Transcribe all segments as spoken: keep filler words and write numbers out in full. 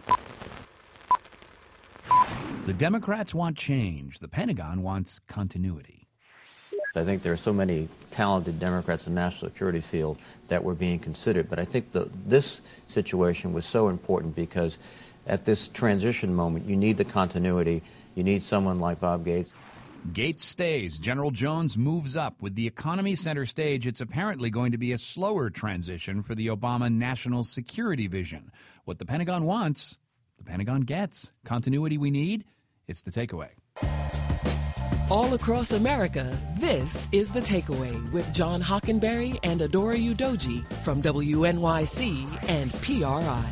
The Democrats want change. The Pentagon wants continuity. I think there are so many talented Democrats in the national security field that were being considered. But I think the, this situation was so important because at this transition moment, you need the continuity. You need someone like Bob Gates. Gates stays. General Jones moves up. With the economy center stage, it's apparently going to be a slower transition for the Obama national security vision. What the Pentagon wants, the Pentagon gets. Continuity we need, it's The Takeaway. All across America, this is The Takeaway with John Hockenberry and Adora Udoji from W N Y C and P R I.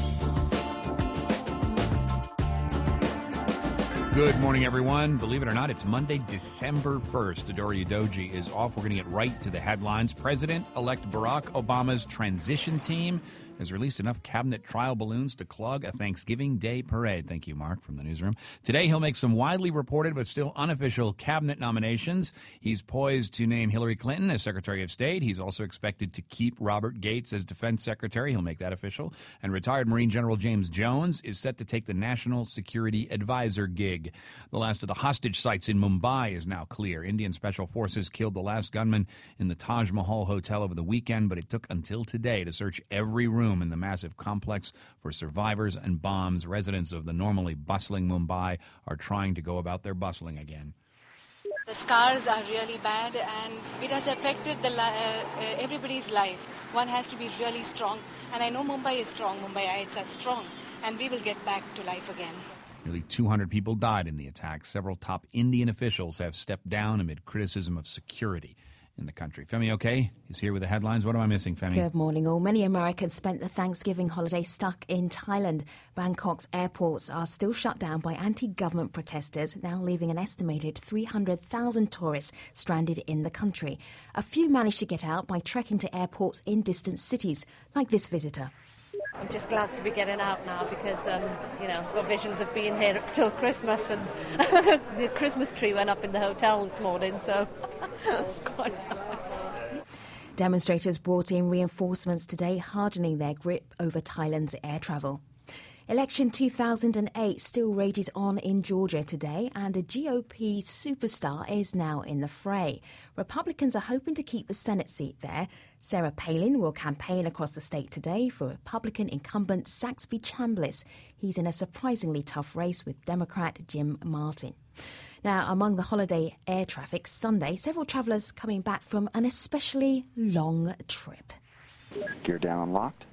Good morning, everyone. Believe it or not, it's Monday, December first. Adora Udoji is off. We're going to get right to the headlines. President-elect Barack Obama's transition team has released enough cabinet trial balloons to clog a Thanksgiving Day parade. Thank you, Mark, from the newsroom. Today, he'll make some widely reported but still unofficial cabinet nominations. He's poised to name Hillary Clinton as Secretary of State. He's also expected to keep Robert Gates as Defense Secretary. He'll make that official. And retired Marine General James Jones is set to take the National Security Advisor gig. The last of the hostage sites in Mumbai is now clear. Indian Special Forces killed the last gunman in the Taj Mahal Hotel over the weekend, but it took until today to search every room in the massive complex for survivors and bombs. Residents of the normally bustling Mumbai are trying to go about their bustling again. The scars are really bad, and it has affected the li- uh, uh, everybody's life. One has to be really strong, and I know Mumbai is strong. Mumbaiites are strong, and we will get back to life again. Nearly two hundred people died in the attack. Several top Indian officials have stepped down amid criticism of security in the country. Femi Okay is here with the headlines. What am I missing, Femi? Good morning, all. Many Americans spent the Thanksgiving holiday stuck in Thailand. Bangkok's airports are still shut down by anti-government protesters, now leaving an estimated three hundred thousand tourists stranded in the country. A few managed to get out by trekking to airports in distant cities, like this visitor. I'm just glad to be getting out now because, um, you know, got visions of being here up till Christmas, and the Christmas tree went up in the hotel this morning, so it's quite nice. Demonstrators brought in reinforcements today, hardening their grip over Thailand's air travel. Election two thousand eight still rages on in Georgia today, and a G O P superstar is now in the fray. Republicans are hoping to keep the Senate seat there. Sarah Palin will campaign across the state today for Republican incumbent Saxby Chambliss. He's in a surprisingly tough race with Democrat Jim Martin. Now, among the holiday air traffic Sunday, several travellers coming back from an especially long trip. Gear down and locked.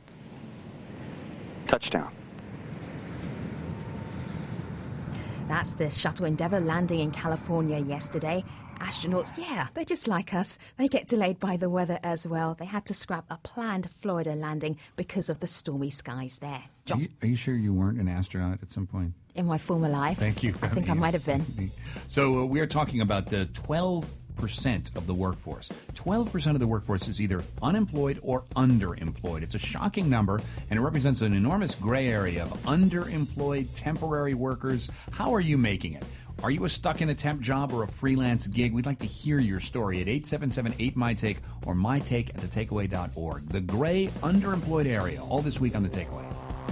Touchdown. That's the Shuttle Endeavour landing in California yesterday. Astronauts, yeah, they're just like us. They get delayed by the weather as well. They had to scrap a planned Florida landing because of the stormy skies there. John? Are you, are you sure you weren't an astronaut at some point? In my former life. Thank you. I think I might have been. So uh, we are talking about uh, twelve percent of the workforce. twelve percent of the workforce is either unemployed or underemployed. It's a shocking number, and it represents an enormous gray area of underemployed temporary workers. How are you making it? Are you a stuck in a temp job or a freelance gig? We'd like to hear your story at eight seven seven eight M Y Take or my take at the takeaway dot org. The gray underemployed area, all this week on The Takeaway.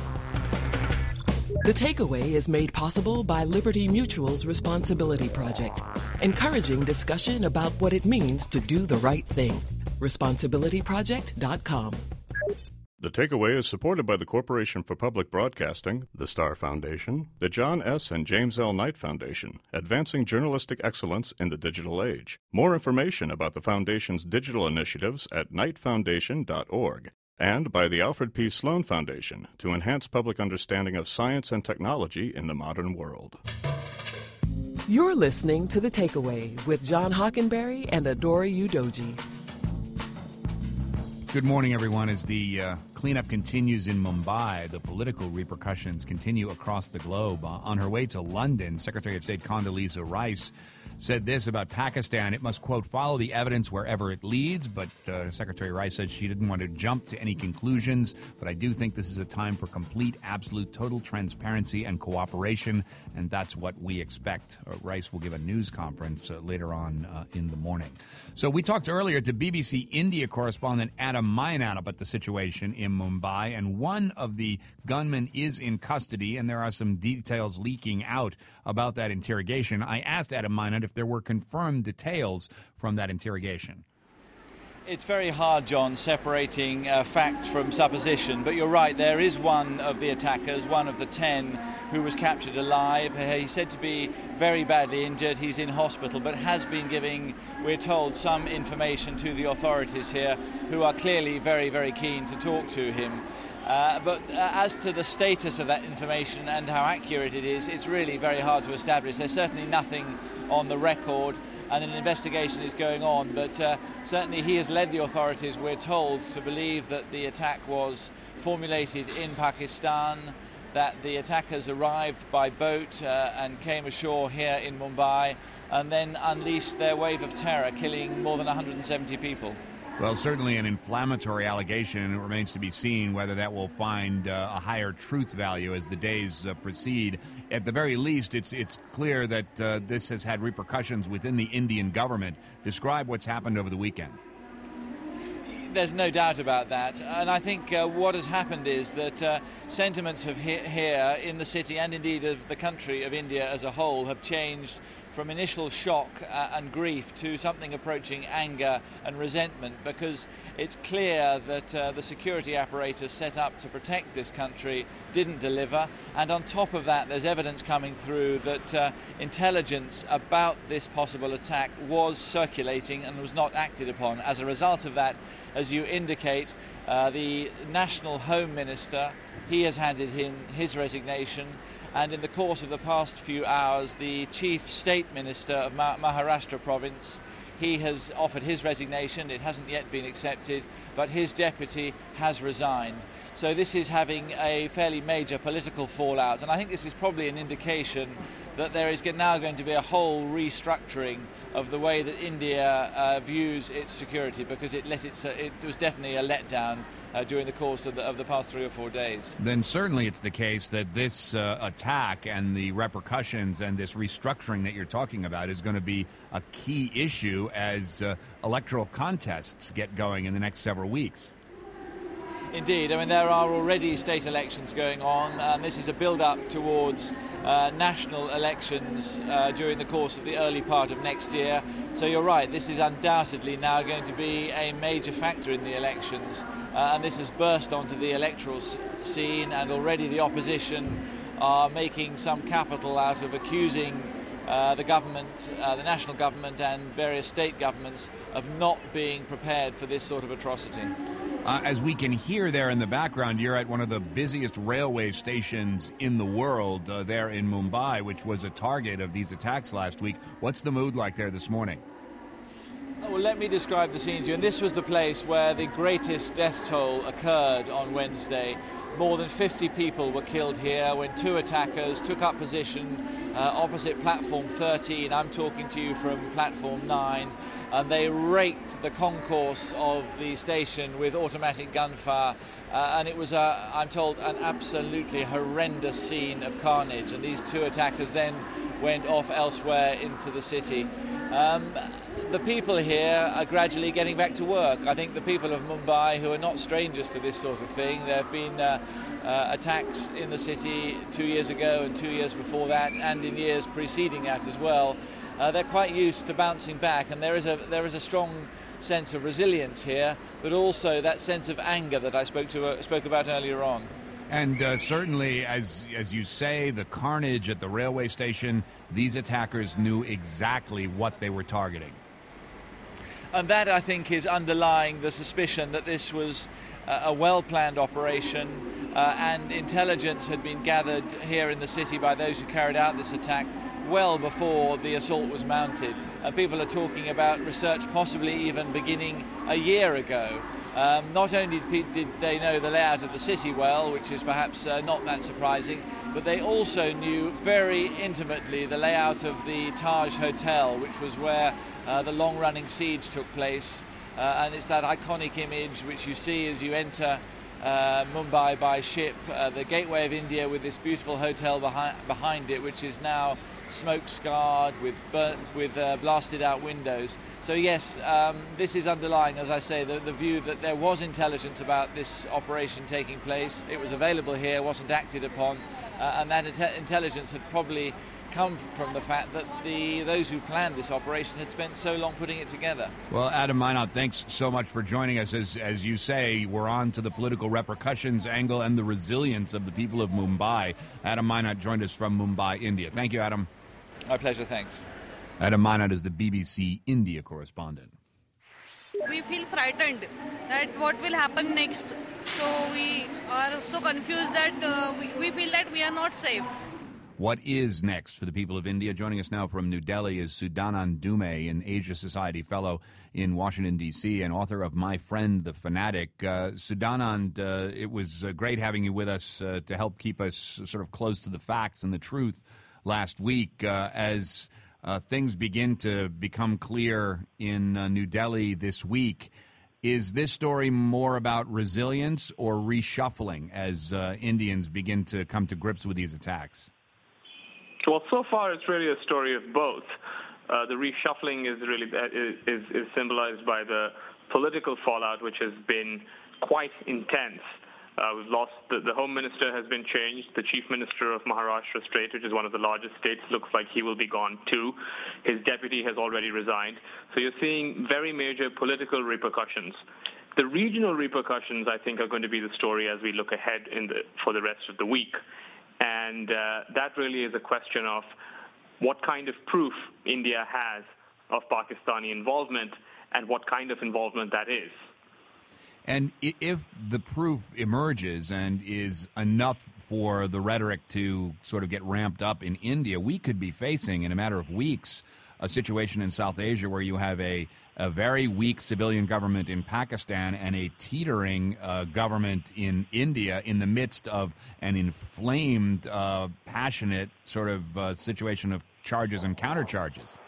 The Takeaway is made possible by Liberty Mutual's Responsibility Project, encouraging discussion about what it means to do the right thing. responsibility project dot com. The Takeaway is supported by the Corporation for Public Broadcasting, the Star Foundation, the John S. and James L. Knight Foundation, advancing journalistic excellence in the digital age. More information about the Foundation's digital initiatives at knight foundation dot org. And by the Alfred P. Sloan Foundation to enhance public understanding of science and technology in the modern world. You're listening to The Takeaway with John Hockenberry and Adora Udoji. Good morning, everyone. As the uh, cleanup continues in Mumbai, the political repercussions continue across the globe. Uh, on her way to London, Secretary of State Condoleezza Rice said this about Pakistan. It must, quote, follow the evidence wherever it leads. But uh, Secretary Rice said she didn't want to jump to any conclusions. But I do think this is a time for complete, absolute, total transparency and cooperation. And that's what we expect. Uh, Rice will give a news conference uh, later on uh, in the morning. So we talked earlier to B B C India correspondent Adam Mayanat about the situation in Mumbai. And one of the gunmen is in custody. And there are some details leaking out about that interrogation. I asked Adam Mayanat if there were confirmed details from that interrogation. It's very hard, John, separating uh, fact from supposition, but you're right, there is one of the attackers, one of the ten, who was captured alive. He's said to be very badly injured. He's in hospital, but has been giving, we're told, some information to the authorities here, who are clearly very, very keen to talk to him. Uh, but uh, as to the status of that information and how accurate it is, it's really very hard to establish. There's certainly nothing on the record, and an investigation is going on, but uh, certainly he has led the authorities, we're told, to believe that the attack was formulated in Pakistan, that the attackers arrived by boat uh, and came ashore here in Mumbai and then unleashed their wave of terror, killing more than one hundred seventy people. Well, certainly an inflammatory allegation, and it remains to be seen whether that will find uh, a higher truth value as the days uh, proceed. At the very least, it's it's clear that uh, this has had repercussions within the Indian government. Describe what's happened over the weekend. There's no doubt about that, and I think uh, what has happened is that uh, sentiments have he- here in the city and indeed of the country of India as a whole have changed from initial shock uh, and grief to something approaching anger and resentment, because it's clear that uh, the security apparatus set up to protect this country didn't deliver, and on top of that there's evidence coming through that uh, intelligence about this possible attack was circulating and was not acted upon. As a result of that, as you indicate, uh, the National Home Minister, he has handed in his resignation. And in the course of the past few hours, the Chief State Minister of Ma- Maharashtra province, he has offered his resignation. It hasn't yet been accepted, but his deputy has resigned. So this is having a fairly major political fallout, and I think this is probably an indication that there is now going to be a whole restructuring of the way that India uh, views its security, because it let its, uh, it was definitely a letdown uh, during the course of the, of the past three or four days. Then certainly it's the case that this uh, attack and the repercussions and this restructuring that you're talking about is going to be a key issue as uh, electoral contests get going in the next several weeks. Indeed, I mean, there are already state elections going on, and this is a build-up towards uh, national elections uh, during the course of the early part of next year. So you're right, this is undoubtedly now going to be a major factor in the elections, uh, and this has burst onto the electoral s- scene, and already the opposition are making some capital out of accusing Uh, the government, uh, the national government and various state governments of not being prepared for this sort of atrocity. Uh, as we can hear there in the background, you're at one of the busiest railway stations in the world uh, there in Mumbai, which was a target of these attacks last week. What's the mood like there this morning? Oh, well, let me describe the scene to you. And this was the place where the greatest death toll occurred on Wednesday. More than fifty people were killed here when two attackers took up position uh, opposite platform thirteen. I'm talking to you from platform nine, and they raked the concourse of the station with automatic gunfire. Uh, and it was, uh, I'm told, an absolutely horrendous scene of carnage. And these two attackers then went off elsewhere into the city. Um, the people here are gradually getting back to work. I think the people of Mumbai, who are not strangers to this sort of thing, there have been uh, uh, attacks in the city two years ago and two years before that, and in years preceding that as well. Uh, they're quite used to bouncing back, and there is a there is a strong sense of resilience here, but also that sense of anger that I spoke to uh, spoke about earlier on. And uh, certainly, as as you say, the carnage at the railway station, these attackers knew exactly what they were targeting. And that, I think, is underlying the suspicion that this was uh, a well-planned operation, uh, and intelligence had been gathered here in the city by those who carried out this attack well before the assault was mounted. Uh, people are talking about research possibly even beginning a year ago. Um, not only did they know the layout of the city well, which is perhaps uh, not that surprising, but they also knew very intimately the layout of the Taj Hotel, which was where uh, the long-running siege took place. Uh, and it's that iconic image which you see as you enter uh, Mumbai by ship, uh, the gateway of India, with this beautiful hotel behind, behind it, which is now smoke-scarred with burnt, with uh, blasted-out windows. So yes, um, this is underlying, as I say, the, the view that there was intelligence about this operation taking place. It was available here, wasn't acted upon, uh, and that inte- intelligence had probably come from the fact that the those who planned this operation had spent so long putting it together. Well, Adam Minot, thanks so much for joining us. As as you say, we're on to the political repercussions angle and the resilience of the people of Mumbai. Adam Minot joined us from Mumbai, India. Thank you, Adam. My pleasure, thanks. Adam Minot is the B B C India correspondent. We feel frightened that what will happen next. So we are so confused that uh, we, we feel that we are not safe. What is next for the people of India? Joining us now from New Delhi is Sudanand Dume, an Asia Society Fellow in Washington, D C, and author of My Friend the Fanatic. Uh, Sudanand, uh, it was uh, great having you with us uh, to help keep us sort of close to the facts and the truth last week. Uh, as uh, things begin to become clear in uh, New Delhi this week, is this story more about resilience or reshuffling as uh, Indians begin to come to grips with these attacks? Well, so far it's really a story of both. Uh, the reshuffling is really is, is symbolized by the political fallout, which has been quite intense. Uh, we've lost the, the Home Minister has been changed. The Chief Minister of Maharashtra State, which is one of the largest states, looks like he will be gone too. His deputy has already resigned. So you're seeing very major political repercussions. The regional repercussions, I think, are going to be the story as we look ahead in the, for the rest of the week. And uh, that really is a question of what kind of proof India has of Pakistani involvement and what kind of involvement that is. And if the proof emerges and is enough for the rhetoric to sort of get ramped up in India, we could be facing, in a matter of weeks, a situation in South Asia where you have a, a very weak civilian government in Pakistan and a teetering uh, government in India in the midst of an inflamed, uh, passionate sort of uh, situation of charges and countercharges.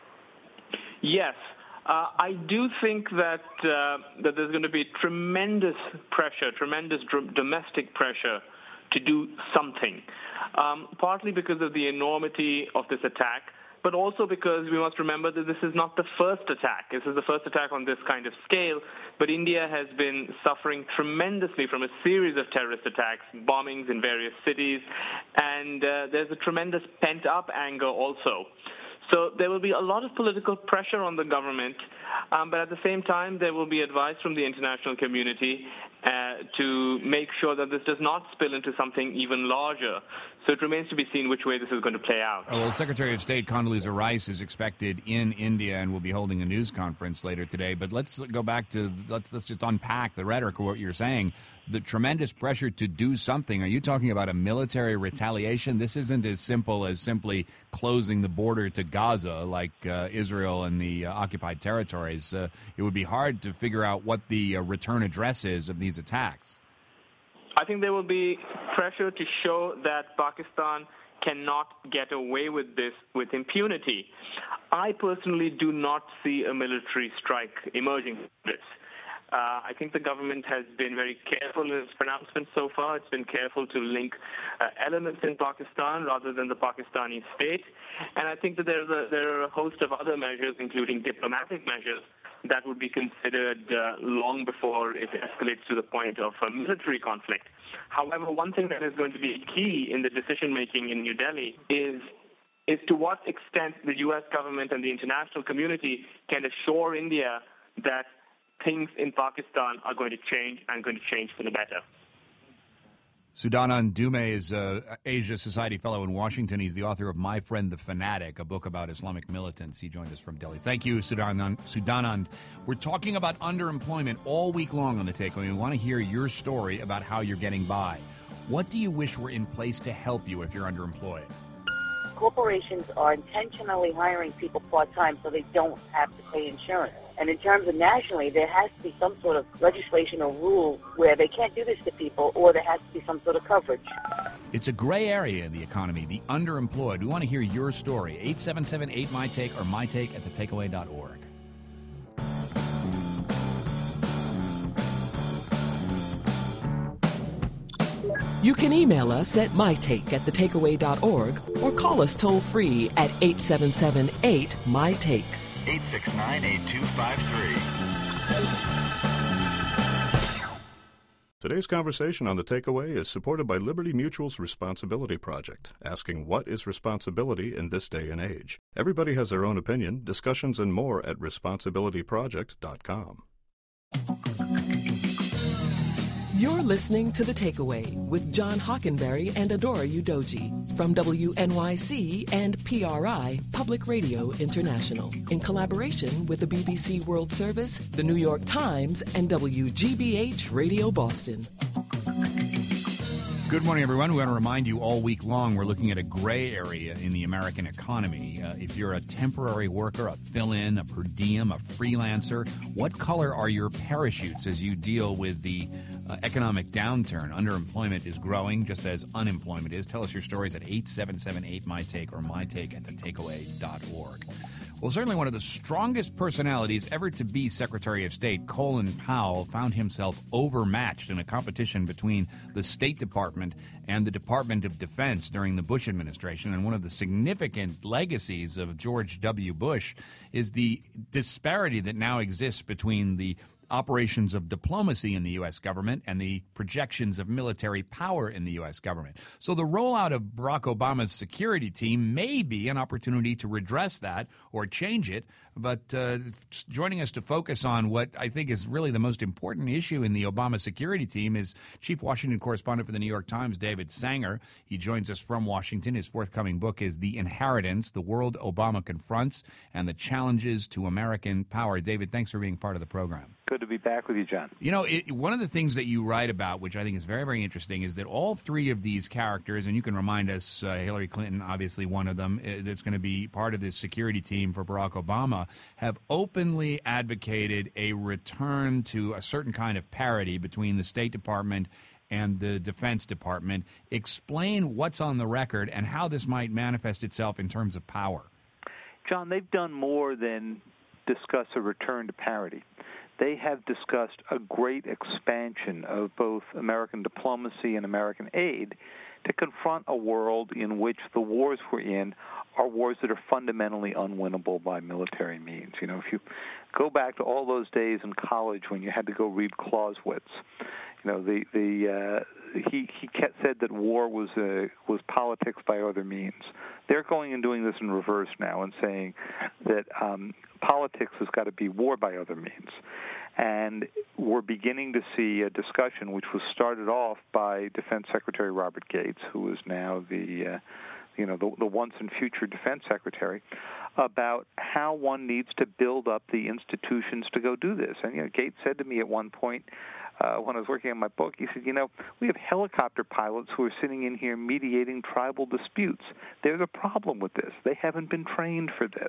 Yes. Uh, I do think that uh, that there's going to be tremendous pressure, tremendous dr- domestic pressure to do something, um, partly because of the enormity of this attack, but also because we must remember that this is not the first attack. This is the first attack on this kind of scale, but India has been suffering tremendously from a series of terrorist attacks, bombings in various cities, and uh, there's a tremendous pent-up anger also. So there will be a lot of political pressure on the government, um, but at the same time there will be advice from the international community uh, to make sure that this does not spill into something even larger. So it remains to be seen which way this is going to play out. Oh, well, Secretary of State Condoleezza Rice is expected in India and will be holding a news conference later today. But let's go back to, let's, let's just unpack the rhetoric of what you're saying. The tremendous pressure to do something. Are you talking about a military retaliation? This isn't as simple as simply closing the border to Gaza like uh, Israel and the uh, occupied territories. Uh, it would be hard to figure out what the uh, return address is of these attacks. I think there will be pressure to show that Pakistan cannot get away with this with impunity. I personally do not see a military strike emerging from this. Uh, I think the government has been very careful in its pronouncements so far. It's been careful to link uh, elements in Pakistan rather than the Pakistani state. And I think that there's a, there are a host of other measures, including diplomatic measures, that would be considered uh, long before it escalates to the point of a military conflict. However, one thing that is going to be key in the decision-making in New Delhi is is to what extent the U S government and the international community can assure India that things in Pakistan are going to change and going to change for the better. Sudanand Dume is an Asia Society Fellow in Washington. He's the author of My Friend the Fanatic, a book about Islamic militants. He joined us from Delhi. Thank you, Sudanand. Sudanand. We're talking about underemployment all week long on The Takeaway. We want to hear your story about how you're getting by. What do you wish were in place to help you if you're underemployed? Corporations are intentionally hiring people part-time so they don't have to pay insurance. And in terms of nationally, there has to be some sort of legislation or rule where they can't do this to people, or there has to be some sort of coverage. It's a gray area in the economy, the underemployed. We want to hear your story. eight seven seven eight my take or my take at the takeaway dot org. You can email us at mytake at the takeaway dot org or call us toll-free at eight seven seven eight my take. eight six nine, eight two five three. Today's conversation on The Takeaway is supported by Liberty Mutual's Responsibility Project, asking what is responsibility in this day and age. Everybody has their own opinion. Discussions and more at responsibility project dot com. You're listening to The Takeaway with John Hockenberry and Adora Udoji from W N Y C and P R I, Public Radio International, in collaboration with the B B C World Service, the New York Times, and W G B H Radio Boston. Good morning, everyone. We want to remind you all week long we're looking at a gray area in the American economy. Uh, if you're a temporary worker, a fill-in, a per diem, a freelancer, what color are your parachutes as you deal with the uh, economic downturn? Underemployment is growing just as unemployment is. Tell us your stories at eight seven seven eight my take or my take at the takeaway dot org. Well, certainly one of the strongest personalities ever to be Secretary of State, Colin Powell, found himself overmatched in a competition between the State Department and the Department of Defense during the Bush administration. And one of the significant legacies of George W. Bush is the disparity that now exists between the operations of diplomacy in the U S government and the projections of military power in the U S government. So the rollout of Barack Obama's security team may be an opportunity to redress that or change it. But uh, joining us to focus on what I think is really the most important issue in the Obama security team is Chief Washington Correspondent for the New York Times, David Sanger. He joins us from Washington. His forthcoming book is The Inheritance, The World Obama Confronts and the Challenges to American Power. David, thanks for being part of the program. Good to be back with you, John. You know, it, one of the things that you write about, which I think is very, very interesting, is that all three of these characters, and you can remind us, uh, Hillary Clinton, obviously one of them, uh, that's going to be part of this security team for Barack Obama, have openly advocated a return to a certain kind of parity between the State Department and the Defense Department. Explain what's on the record and how this might manifest itself in terms of power. John, they've done more than discuss a return to parity. They have discussed a great expansion of both American diplomacy and American aid to confront a world in which the wars we're in are wars that are fundamentally unwinnable by military means. You know, if you go back to all those days in college when you had to go read Clausewitz, you know, the the uh, he he kept, said that war was uh, was politics by other means. They're going and doing this in reverse now and saying that um, politics has got to be war by other means. And we're beginning to see a discussion which was started off by Defense Secretary Robert Gates, who is now the, uh, you know, the, the once and future Defense Secretary, about how one needs to build up the institutions to go do this. And, you know, Gates said to me at one point, Uh, when I was working on my book, he said, you know, we have helicopter pilots who are sitting in here mediating tribal disputes. There's a problem with this. They haven't been trained for this.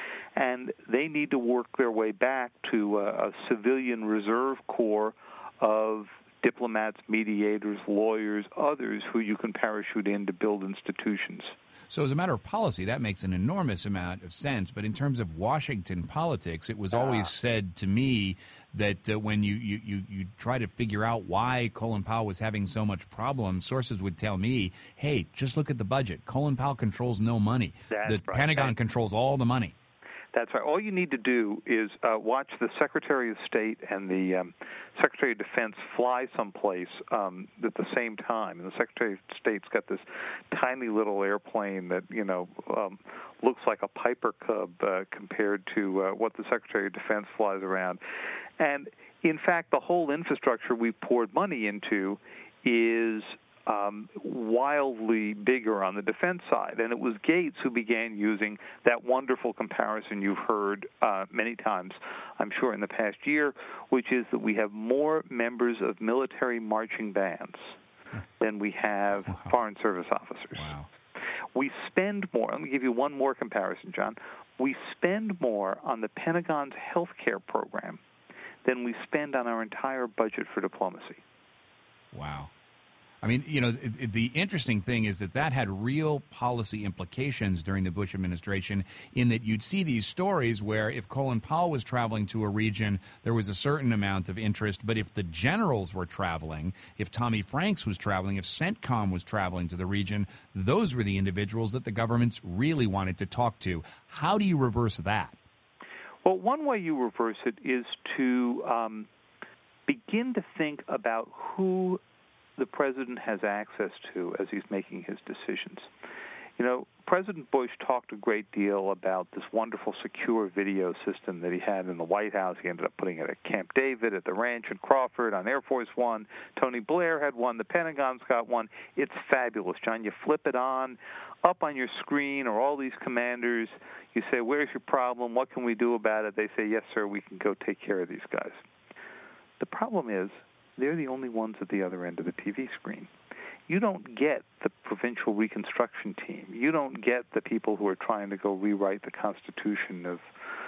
And they need to work their way back to a, a civilian reserve corps of diplomats, mediators, lawyers, others who you can parachute in to build institutions. So as a matter of policy, that makes an enormous amount of sense. But in terms of Washington politics, it was always uh, said to me that uh, when you, you, you, you try to figure out why Colin Powell was having so much problem, sources would tell me, hey, just look at the budget. Colin Powell controls no money. That's the right. Pentagon That's, controls all the money. That's right. All you need to do is uh, watch the Secretary of State and the um, Secretary of Defense fly someplace um, at the same time. And the Secretary of State's got this tiny little airplane that, you know, um, looks like a Piper Cub uh, compared to uh, what the Secretary of Defense flies around. And, in fact, the whole infrastructure we've poured money into is Um, wildly bigger on the defense side. And it was Gates who began using that wonderful comparison you've heard uh, many times, I'm sure, in the past year, which is that we have more members of military marching bands than we have wow. foreign service officers. Wow. We spend more. Let me give you one more comparison, John. We spend more on the Pentagon's health care program than we spend on our entire budget for diplomacy. Wow. I mean, you know, the, the interesting thing is that that had real policy implications during the Bush administration, in that you'd see these stories where if Colin Powell was traveling to a region, there was a certain amount of interest. But if the generals were traveling, if Tommy Franks was traveling, if CENTCOM was traveling to the region, those were the individuals that the governments really wanted to talk to. How do you reverse that? Well, one way you reverse it is to um, begin to think about who the president has access to as he's making his decisions. You know, President Bush talked a great deal about this wonderful secure video system that he had in the White House. He ended up putting it at Camp David, at the ranch in Crawford, on Air Force One. Tony Blair had one. The Pentagon's got one. It's fabulous, John. You flip it on. Up on your screen are all these commanders. You say, where's your problem? What can we do about it? They say, yes, sir, we can go take care of these guys. The problem is, they're the only ones at the other end of the T V screen. You don't get the provincial reconstruction team. You don't get the people who are trying to go rewrite the Constitution of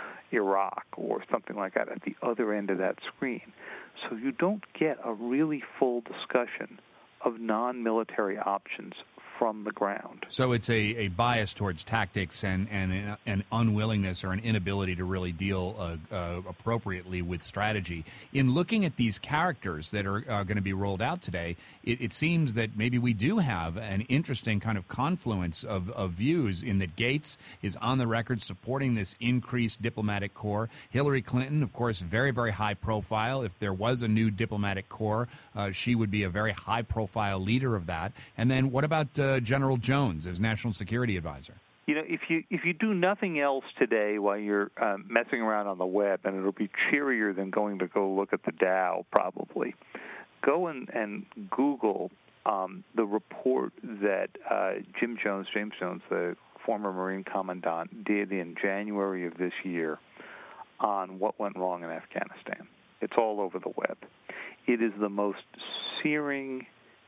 Iraq or something like that at the other end of that screen. So you don't get a really full discussion of non-military options from the ground. So it's a, a bias towards tactics and, and an unwillingness or an inability to really deal uh, uh, appropriately with strategy. In looking at these characters that are uh, going to be rolled out today, it, it seems that maybe we do have an interesting kind of confluence of, of views, in that Gates is on the record supporting this increased diplomatic corps. Hillary Clinton, of course, very, very high profile. If there was a new diplomatic corps, uh, she would be a very high profile leader of that. And then what about uh, General Jones as National Security Advisor? You know, if you if you do nothing else today while you're um, messing around on the web, and it'll be cheerier than going to go look at the Dow probably, go and, and Google um, the report that uh, Jim Jones, James Jones, the former Marine Commandant, did in January of this year on what went wrong in Afghanistan. It's all over the web. It is the most searing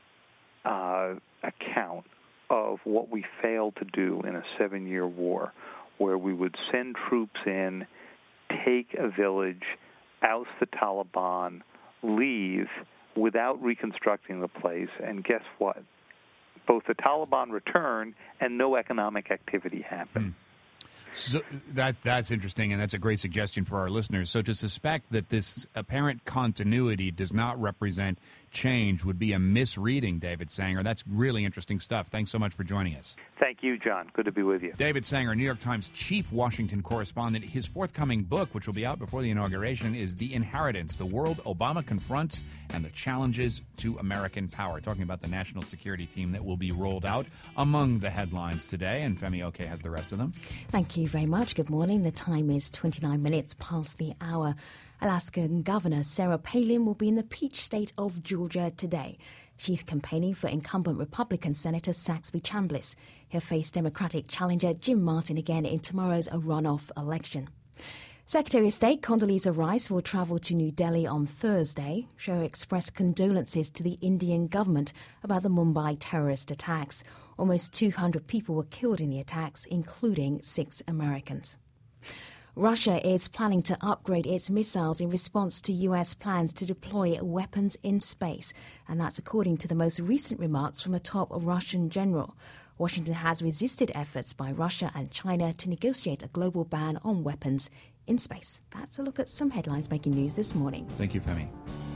uh, account of what we failed to do in a seven-year war, where we would send troops in, take a village, oust the Taliban, leave without reconstructing the place, and guess what? Both the Taliban returned and no economic activity happened. Hmm. So that that's interesting, and that's a great suggestion for our listeners. So to suspect that this apparent continuity does not represent change would be a misreading, David Sanger. That's really interesting stuff. Thanks so much for joining us. Thank you, John. Good to be with you. David Sanger, New York Times chief Washington correspondent. His forthcoming book, which will be out before the inauguration, is The Inheritance, the World Obama Confronts and the Challenges to American Power, talking about the national security team that will be rolled out among the headlines today. And Femi Oke has the rest of them. Thank you very much. Good morning. The time is twenty-nine minutes past the hour. Alaskan Governor Sarah Palin will be in the Peach State of Georgia today. She's campaigning for incumbent Republican Senator Saxby Chambliss. He'll face Democratic challenger Jim Martin again in tomorrow's runoff election. Secretary of State Condoleezza Rice will travel to New Delhi on Thursday. She expressed condolences to the Indian government about the Mumbai terrorist attacks. Almost two hundred people were killed in the attacks, including six Americans. Russia is planning to upgrade its missiles in response to U S plans to deploy weapons in space, and that's according to the most recent remarks from a top Russian general. Washington has resisted efforts by Russia and China to negotiate a global ban on weapons in space. That's a look at some headlines making news this morning. Thank you, Femi.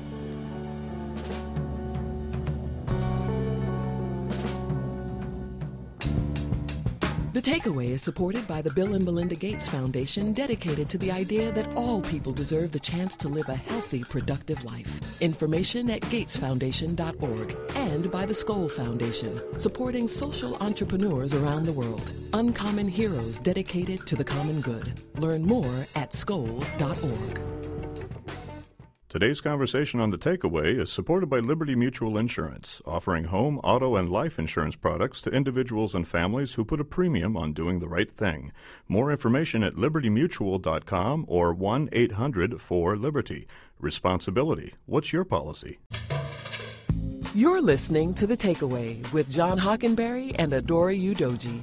The Takeaway is supported by the Bill and Melinda Gates Foundation, dedicated to the idea that all people deserve the chance to live a healthy, productive life. Information at gates foundation dot org, and by the Skoll Foundation, supporting social entrepreneurs around the world. Uncommon heroes dedicated to the common good. Learn more at skoll dot org. Today's conversation on The Takeaway is supported by Liberty Mutual Insurance, offering home, auto, and life insurance products to individuals and families who put a premium on doing the right thing. More information at liberty mutual dot com or one eight hundred four liberty. Responsibility. What's your policy? You're listening to The Takeaway with John Hockenberry and Adora Udoji.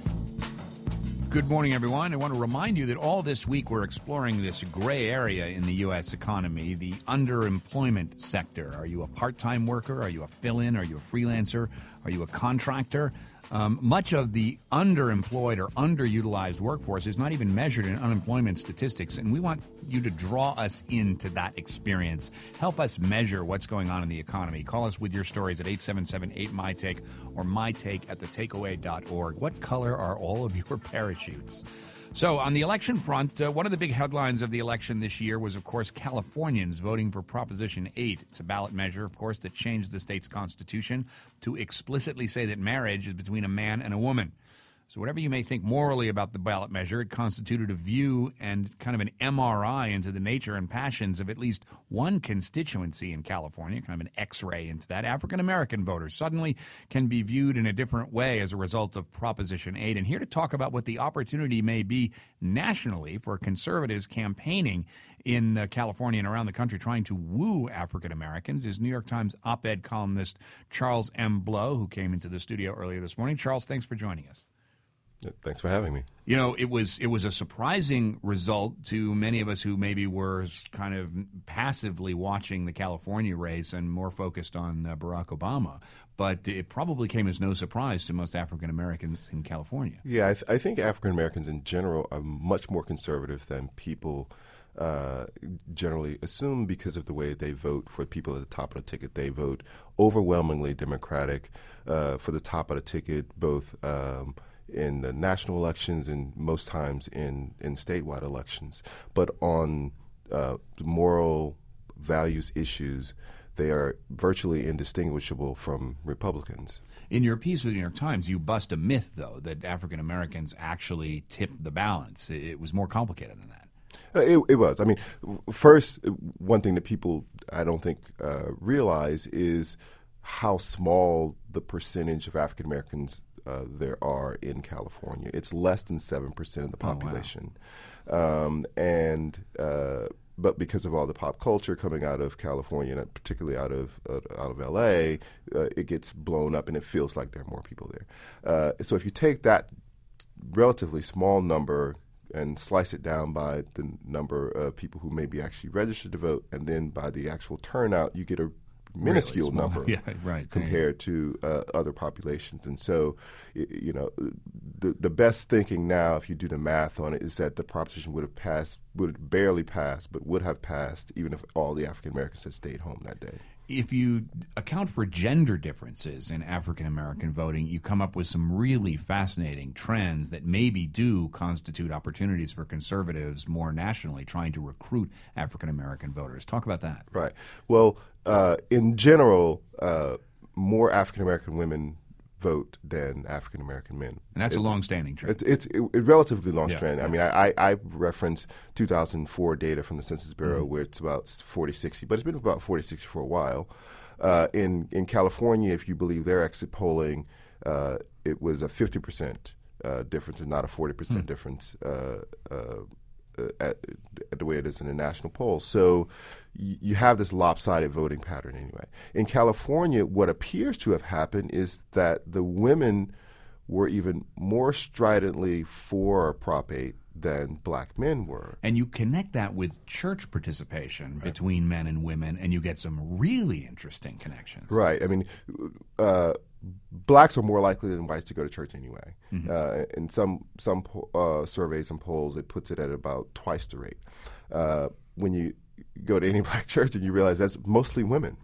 Good morning, everyone. I want to remind you that all this week we're exploring this gray area in the U S economy, the underemployment sector. Are you a part-time worker? Are you a fill-in? Are you a freelancer? Are you a contractor? Um, much of the underemployed or underutilized workforce is not even measured in unemployment statistics, and we want you to draw us into that experience. Help us measure what's going on in the economy. Call us with your stories at eight seven seven eight M Y Take or mytake at the takeaway dot org. What color are all of your parachutes? So on the election front, uh, one of the big headlines of the election this year was, of course, Californians voting for Proposition eight. It's a ballot measure, of course, that changed the state's constitution to explicitly say that marriage is between a man and a woman. So whatever you may think morally about the ballot measure, it constituted a view and kind of an M R I into the nature and passions of at least one constituency in California, kind of an X-ray into that. African-American voters suddenly can be viewed in a different way as a result of Proposition eight. And here to talk about what the opportunity may be nationally for conservatives campaigning in uh, California and around the country trying to woo African-Americans is New York Times op-ed columnist Charles M. Blow, who came into the studio earlier this morning. Charles, thanks for joining us. Thanks for having me. You know, it was it was a surprising result to many of us who maybe were kind of passively watching the California race and more focused on uh, Barack Obama. But it probably came as no surprise to most African Americans in California. Yeah, I, th- I think African Americans in general are much more conservative than people uh, generally assume because of the way they vote for people at the top of the ticket. They vote overwhelmingly Democratic uh, for the top of the ticket, both um, in the national elections and most times in, in statewide elections. But on uh, moral values issues, they are virtually indistinguishable from Republicans. In your piece with the New York Times, you bust a myth, though, that African Americans actually tipped the balance. It was more complicated than that. Uh, it, it was. I mean, first, one thing that people, I don't think, uh, realize is how small the percentage of African Americans Uh, there are in California. It's less than seven percent of the population. Oh, wow. um, and uh, but because of all the pop culture coming out of California, and particularly out of uh, out of L A, uh, it gets blown up and it feels like there are more people there. Uh, so if you take that relatively small number and slice it down by the number of people who may be actually registered to vote, and then by the actual turnout, you get a minuscule really number yeah, right. compared to uh, other populations. And so, you know, the the best thinking now, if you do the math on it, is that the proposition would have passed, would have barely passed, but would have passed even if all the African Americans had stayed home that day. If you account for gender differences in African-American voting, you come up with some really fascinating trends that maybe do constitute opportunities for conservatives more nationally trying to recruit African-American voters. Talk about that. Right. Well, uh, in general, uh, more African-American women vote than African-American men. And that's it's, a long-standing trend. It's, it's a relatively long-standing. Yeah, I yeah. mean, I, I reference two thousand four data from the Census Bureau mm-hmm. where it's about forty sixty, but it's been about forty sixty for a while. Uh, in, in California, if you believe their exit polling, uh, it was a fifty percent uh, difference and not a forty percent mm-hmm. difference uh, uh, at, at the way it is in the national polls. So y- you have this lopsided voting pattern anyway. In California, what appears to have happened is that the women were even more stridently for Prop eight than black men were. And you connect that with church participation right. between men and women, and you get some really interesting connections. Right. I mean, uh, blacks are more likely than whites to go to church anyway. Mm-hmm. Uh, in some some uh, surveys and polls, it puts it at about twice the rate. Uh, when you go to any black church and you realize that's mostly women.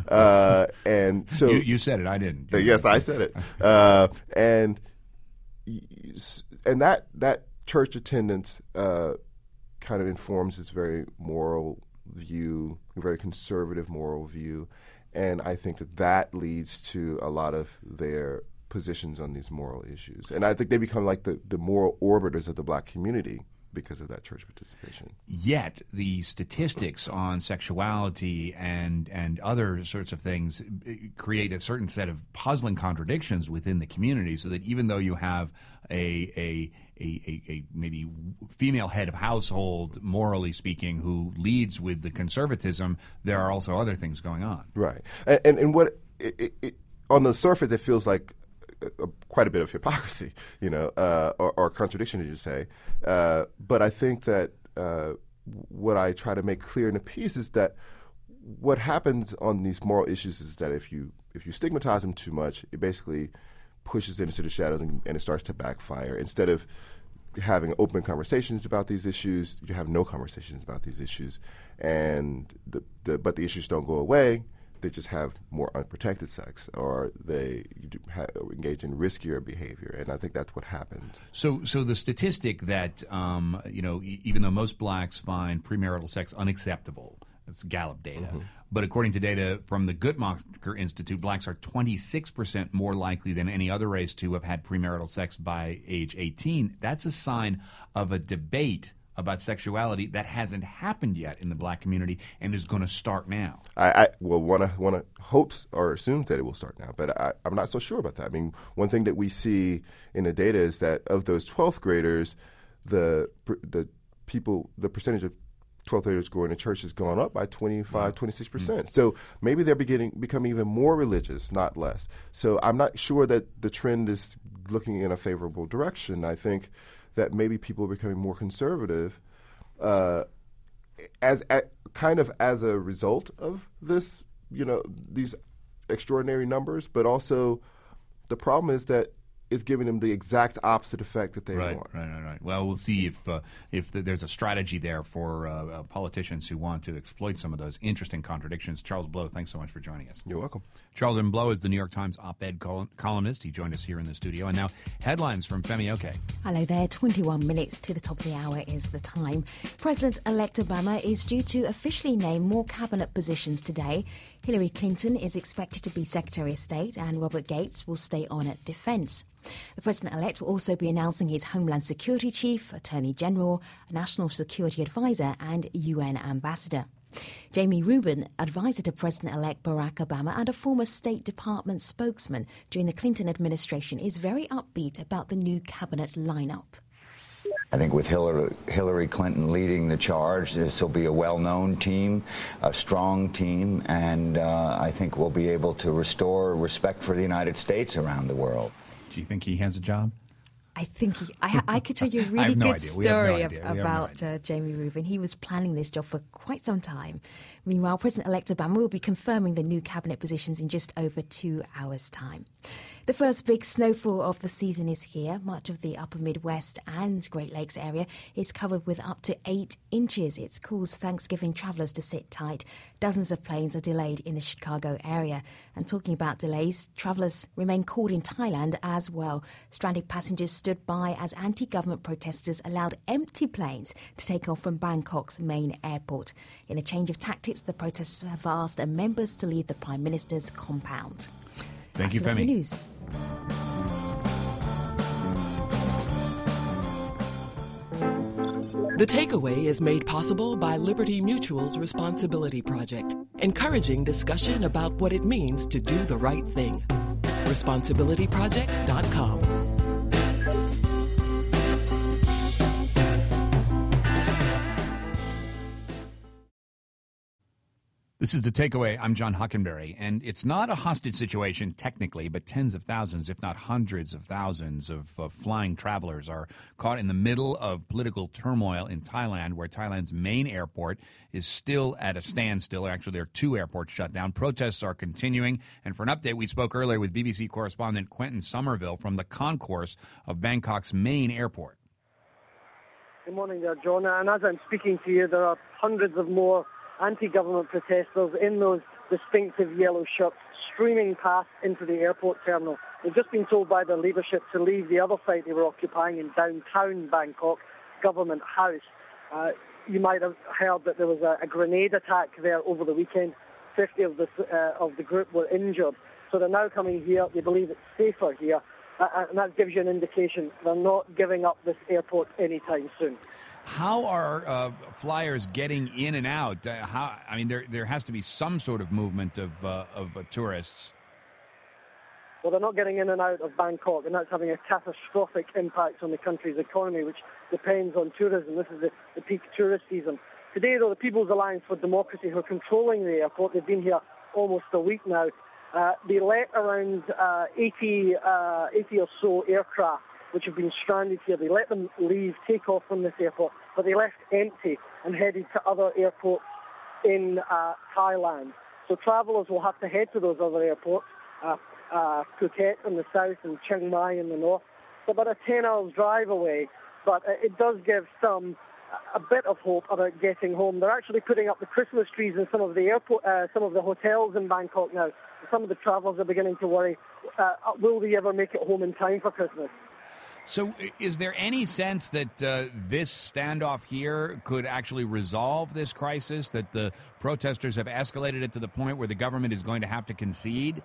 uh, and so you, you said it, I didn't. Uh, yes, I said it. Uh, and and that that church attendance uh, kind of informs this very moral view, a very conservative moral view. And I think that that leads to a lot of their positions on these moral issues. And I think they become like the, the moral orbiters of the black community because of that church participation. Yet the statistics on sexuality and and other sorts of things create a certain set of puzzling contradictions within the community, so that even though you have a a a, a, a maybe female head of household, morally speaking, who leads with the conservatism, there are also other things going on. Right. And, and, and what it, it, it, on the surface, it feels like a, a, quite a bit of hypocrisy, you know, uh, or, or contradiction, as you say. Uh, but I think that uh, what I try to make clear in the piece is that what happens on these moral issues is that if you if you stigmatize them too much, it basically pushes it into the shadows and, and it starts to backfire. Instead of having open conversations about these issues, you have no conversations about these issues, and the, the but the issues don't go away. They just have more unprotected sex, or they have, engage in riskier behavior, and I think that's what happened. So, so the statistic that um, you know, e- even though most blacks find premarital sex unacceptable, that's Gallup data. Mm-hmm. But according to data from the Guttmacher Institute, blacks are twenty-six percent more likely than any other race to have had premarital sex by age eighteen. That's a sign of a debate about sexuality that hasn't happened yet in the black community and is going to start now. I, I well, one of one of hopes or assumes that it will start now, but I, I'm not so sure about that. I mean, one thing that we see in the data is that of those twelfth graders, the the people, the percentage of twelfth graders going to church has gone up by twenty-five, twenty-six percent. Mm-hmm. So maybe they're beginning become even more religious, not less. So I'm not sure that the trend is looking in a favorable direction. I think that maybe people are becoming more conservative uh, as at, kind of as a result of this, you know, these extraordinary numbers, but also the problem is that it's giving them the exact opposite effect that they right, want. Right, right, right. Well, we'll see if uh, if the, there's a strategy there for uh, uh, politicians who want to exploit some of those interesting contradictions. Charles Blow, thanks so much for joining us. You're welcome. Charles M. Blow is the New York Times op-ed col- columnist. He joined us here in the studio. And now, headlines from Femi Oke. Hello there. twenty-one minutes to the top of the hour is the time. President-elect Obama is due to officially name more cabinet positions today. Hillary Clinton is expected to be Secretary of State, and Robert Gates will stay on at Defense. The President-elect will also be announcing his Homeland Security Chief, Attorney General, National Security Advisor and U N Ambassador. Jamie Rubin, advisor to President-elect Barack Obama and a former State Department spokesman during the Clinton administration, is very upbeat about the new cabinet lineup. I think with Hillary, Hillary Clinton leading the charge, this will be a well-known team, a strong team, and uh, I think we'll be able to restore respect for the United States around the world. Do you think he has a job? I think he, I, I could tell you a really no good idea. story no about no uh, Jamie Rubin. He was planning this job for quite some time. Meanwhile, President-elect Obama will be confirming the new cabinet positions in just over two hours' time. The first big snowfall of the season is here. Much of the upper Midwest and Great Lakes area is covered with up to eight inches. It's caused Thanksgiving travellers to sit tight. Dozens of planes are delayed in the Chicago area. And talking about delays, travellers remain caught in Thailand as well. Stranded passengers stood by as anti-government protesters allowed empty planes to take off from Bangkok's main airport. In a change of tactics, the protesters have asked members to leave the Prime Minister's compound. Thank That's you, Femi. News. The Takeaway is made possible by Liberty Mutual's Responsibility Project, encouraging discussion about what it means to do the right thing. responsibility project dot com. This is The Takeaway. I'm John Hockenberry, and it's not a hostage situation technically, but tens of thousands, if not hundreds of thousands of uh, flying travelers are caught in the middle of political turmoil in Thailand, where Thailand's main airport is still at a standstill. Actually, there are two airports shut down. Protests are continuing, and for an update, we spoke earlier with B B C correspondent Quentin Somerville from the concourse of Bangkok's main airport. Good morning there, John, and as I'm speaking to you, there are hundreds of more anti-government protesters in those distinctive yellow shirts streaming past into the airport terminal. They've just been told by their leadership to leave the other site they were occupying in downtown Bangkok, Government House. Uh, you might have heard that there was a, a grenade attack there over the weekend. fifty of the, uh, of the group were injured. So they're now coming here. They believe it's safer here. Uh, and that gives you an indication they're not giving up this airport anytime soon. How are uh, flyers getting in and out? Uh, how I mean, there there has to be some sort of movement of uh, of uh, tourists. Well, they're not getting in and out of Bangkok, and that's having a catastrophic impact on the country's economy, which depends on tourism. This is the, the peak tourist season. Today, though, the People's Alliance for Democracy, who are controlling the airport, they've been here almost a week now, Uh, they let around uh, eighty, uh, eighty or so aircraft which have been stranded here. They let them leave, take off from this airport, but they left empty and headed to other airports in uh, Thailand. So travellers will have to head to those other airports, uh, uh, Phuket in the south and Chiang Mai in the north. It's about a ten hours drive away, but it does give some a bit of hope about getting home. They're actually putting up the Christmas trees in some of the airport, uh, some of the hotels in Bangkok now. Some of the travellers are beginning to worry, uh, will we ever make it home in time for Christmas? So is there any sense that uh, this standoff here could actually resolve this crisis, that the protesters have escalated it to the point where the government is going to have to concede?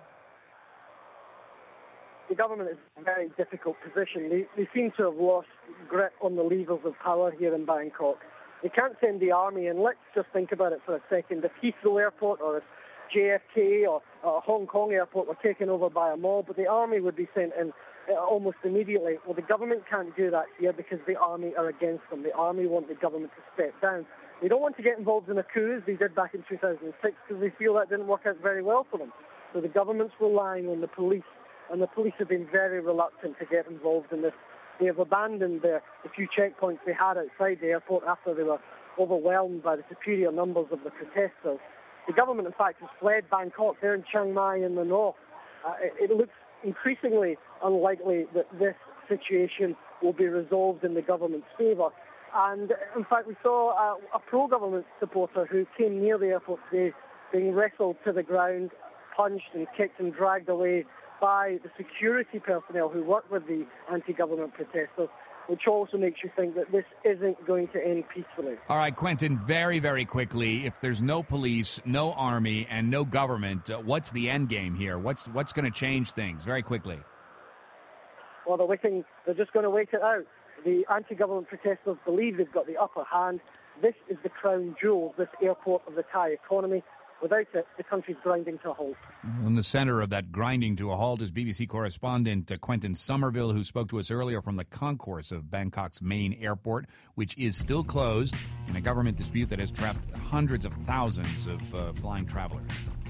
The government is in a very difficult position. They, they seem to have lost grip on the levers of power here in Bangkok. They can't send the army in. Let's just think about it for a second. If Heathrow Airport or if J F K or uh, Hong Kong Airport were taken over by a mob, but the army would be sent in uh, almost immediately. Well, the government can't do that here because the army are against them. The army want the government to step down. They don't want to get involved in a coup, as they did back in two thousand six, because they feel that didn't work out very well for them. So the government's relying on the police, and the police have been very reluctant to get involved in this. They have abandoned the, the few checkpoints they had outside the airport after they were overwhelmed by the superior numbers of the protesters. The government, in fact, has fled Bangkok. They're in Chiang Mai in the north. Uh, it, it looks increasingly unlikely that this situation will be resolved in the government's favour. And, in fact, we saw uh, a pro-government supporter who came near the airport today being wrestled to the ground, punched and kicked and dragged away by the security personnel who work with the anti-government protesters, which also makes you think that this isn't going to end peacefully. All right, Quentin, very, very quickly, if there's no police, no army, and no government, uh, what's the end game here? What's what's going to change things? Very quickly. Well, they're waiting. They're just going to wait it out. The anti-government protesters believe they've got the upper hand. This is the crown jewel, this airport of the Thai economy. Without it, the country's grinding to a halt. In the center of that grinding to a halt is B B C correspondent uh, Quentin Somerville, who spoke to us earlier from the concourse of Bangkok's main airport, which is still closed in a government dispute that has trapped hundreds of thousands of uh, flying travelers.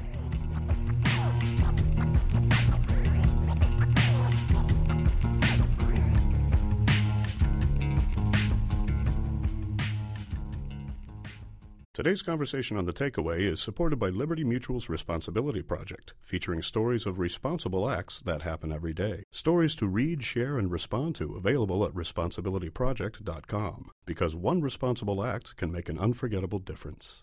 Today's conversation on The Takeaway is supported by Liberty Mutual's Responsibility Project, featuring stories of responsible acts that happen every day. Stories to read, share, and respond to, available at responsibility project dot com. Because one responsible act can make an unforgettable difference.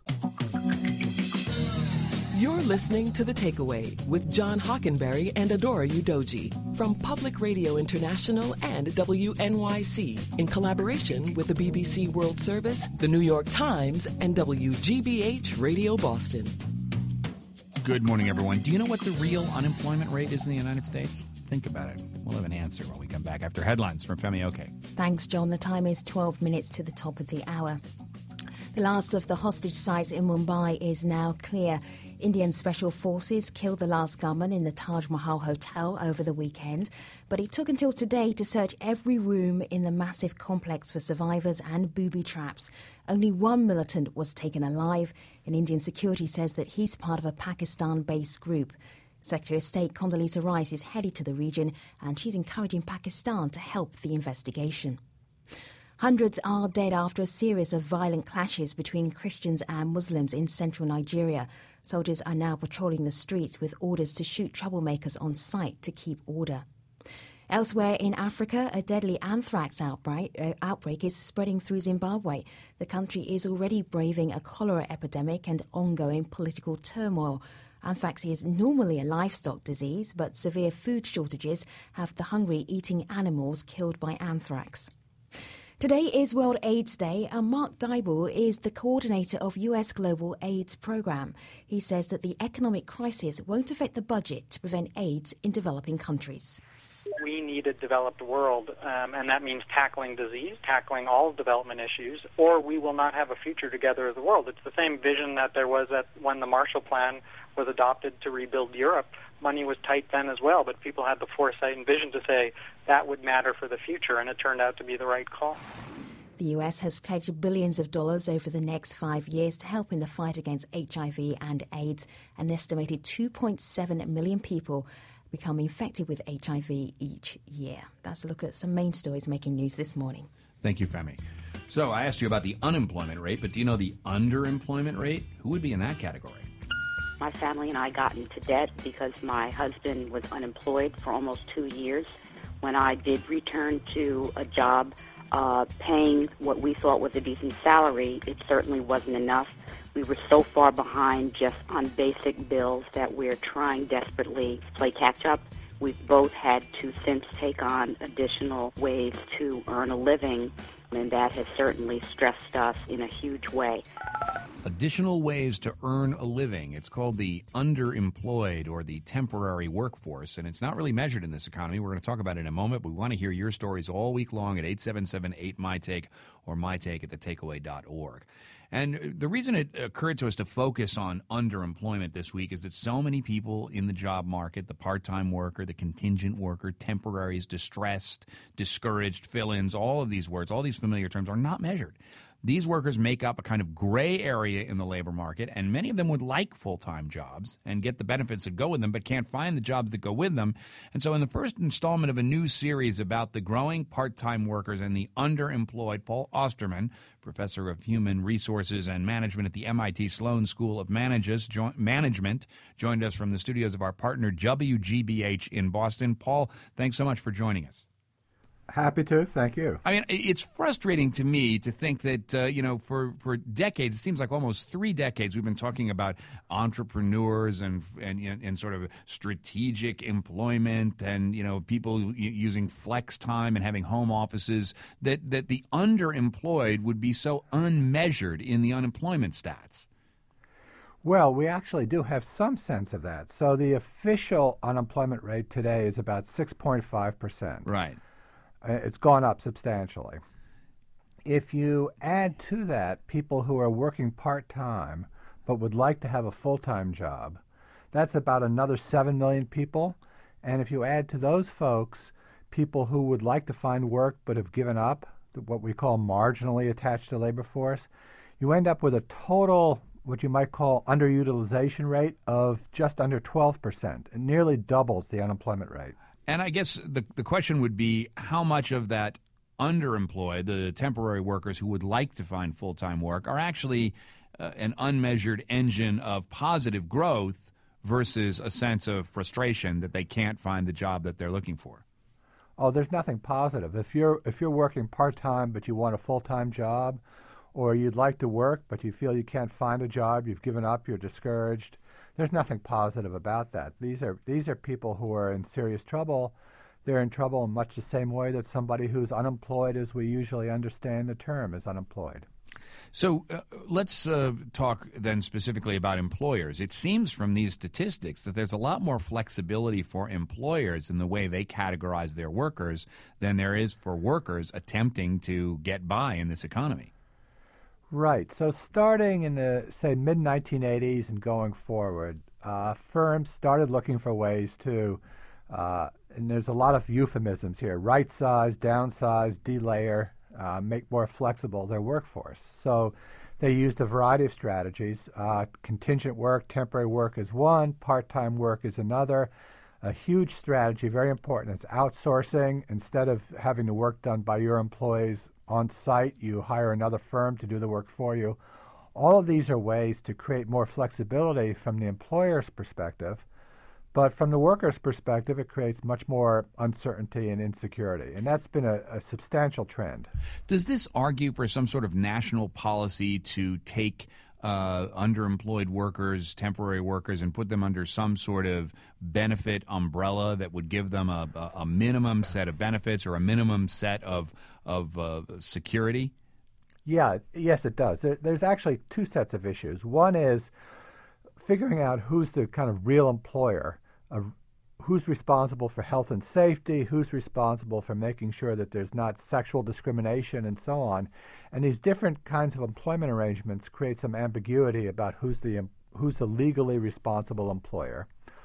You're listening to The Takeaway with John Hockenberry and Adora Udoji from Public Radio International and W N Y C in collaboration with the B B C World Service, the New York Times, and W G B H Radio Boston. Good morning, everyone. Do you know what the real unemployment rate is in the United States? Think about it. We'll have an answer when we come back after headlines from Femi Oke. Thanks, John. The time is twelve minutes to the top of the hour. The last of the hostage sites in Mumbai is now clear. Indian special forces killed the last gunman in the Taj Mahal Hotel over the weekend, but it took until today to search every room in the massive complex for survivors and booby traps. Only one militant was taken alive, and Indian security says that he's part of a Pakistan-based group. Secretary of State Condoleezza Rice is headed to the region, and she's encouraging Pakistan to help the investigation. Hundreds are dead after a series of violent clashes between Christians and Muslims in central Nigeria. Soldiers are now patrolling the streets with orders to shoot troublemakers on sight to keep order. Elsewhere in Africa, a deadly anthrax outbreak, uh, outbreak is spreading through Zimbabwe. The country is already braving a cholera epidemic and ongoing political turmoil. Anthrax is normally a livestock disease, but severe food shortages have the hungry eating animals killed by anthrax. Today is World AIDS Day, and Mark Dybul is the coordinator of U S Global AIDS Program. He says that the economic crisis won't affect the budget to prevent AIDS in developing countries. We need a developed world, um, and that means tackling disease, tackling all development issues, or we will not have a future together as a world. It's the same vision that there was at when the Marshall Plan was adopted to rebuild Europe. Money was tight then as well, but people had the foresight and vision to say that would matter for the future, and it turned out to be the right call. The U S has pledged billions of dollars over the next five years to help in the fight against H I V and AIDS. An estimated two point seven million people become infected with H I V each year. That's a look at some main stories making news this morning. Thank you, Femi. So I asked you about the unemployment rate, but do you know the underemployment rate? Who would be in that category? My family and I got into debt because my husband was unemployed for almost two years. When I did return to a job uh, paying what we thought was a decent salary, it certainly wasn't enough. We were so far behind just on basic bills that we're trying desperately to play catch up. We've both had to since take on additional ways to earn a living, and that has certainly stressed us in a huge way. Additional ways to earn a living. It's called the underemployed or the temporary workforce, and it's not really measured in this economy. We're going to talk about it in a moment, but we want to hear your stories all week long at eight seven seven eight M Y Take or mytake at the takeaway dot org. And the reason it occurred to us to focus on underemployment this week is that so many people in the job market, the part-time worker, the contingent worker, temporaries, distressed, discouraged, fill-ins, all of these words, all these familiar terms are not measured. These workers make up a kind of gray area in the labor market, and many of them would like full-time jobs and get the benefits that go with them, but can't find the jobs that go with them. And so in the first installment of a new series about the growing part-time workers and the underemployed, Paul Osterman, professor of human resources and management at the M I T Sloan School of Manages, jo- Management, joined us from the studios of our partner W G B H in Boston. Paul, thanks so much for joining us. Happy to. Thank you. I mean, it's frustrating to me to think that, uh, you know, for, for decades, it seems like almost three decades, we've been talking about entrepreneurs and, and, and sort of strategic employment and, you know, people using flex time and having home offices, that, that the underemployed would be so unmeasured in the unemployment stats. Well, we actually do have some sense of that. So the official unemployment rate today is about six point five percent. Right. It's gone up substantially. If you add to that people who are working part-time but would like to have a full-time job, that's about another seven million people. And if you add to those folks people who would like to find work but have given up, what we call marginally attached to the labor force, you end up with a total, what you might call underutilization rate of just under twelve percent. It nearly doubles the unemployment rate. And I guess the the question would be how much of that underemployed, the temporary workers who would like to find full-time work, are actually uh, an unmeasured engine of positive growth versus a sense of frustration that they can't find the job that they're looking for? Oh, there's nothing positive. If you're if you're working part-time but you want a full-time job, or you'd like to work but you feel you can't find a job, you've given up, you're discouraged, there's nothing positive about that. These are these are people who are in serious trouble. They're in trouble in much the same way that somebody who's unemployed, as we usually understand the term, is unemployed. So uh, let's uh, talk then specifically about employers. It seems from these statistics that there's a lot more flexibility for employers in the way they categorize their workers than there is for workers attempting to get by in this economy. Right. So starting in the, say, mid nineteen eighties and going forward, uh, firms started looking for ways to, uh, and there's a lot of euphemisms here, right size, downsize, delayer, uh, make more flexible their workforce. So they used a variety of strategies. Uh, contingent work, temporary work is one, part-time work is another. A huge strategy, very important, is outsourcing. Instead of having the work done by your employees on site, you hire another firm to do the work for you. All of these are ways to create more flexibility from the employer's perspective, but from the worker's perspective, it creates much more uncertainty and insecurity, and that's been a, a substantial trend. Does this argue for some sort of national policy to take uh, underemployed workers, temporary workers, and put them under some sort of benefit umbrella that would give them a, a minimum set of benefits or a minimum set of of uh, security? Yeah, yes, it does. There, there's actually two sets of issues. One is figuring out who's the kind of real employer, of who's responsible for health and safety, who's responsible for making sure that there's not sexual discrimination and so on. And these different kinds of employment arrangements create some ambiguity about who's the who's the legally responsible employer.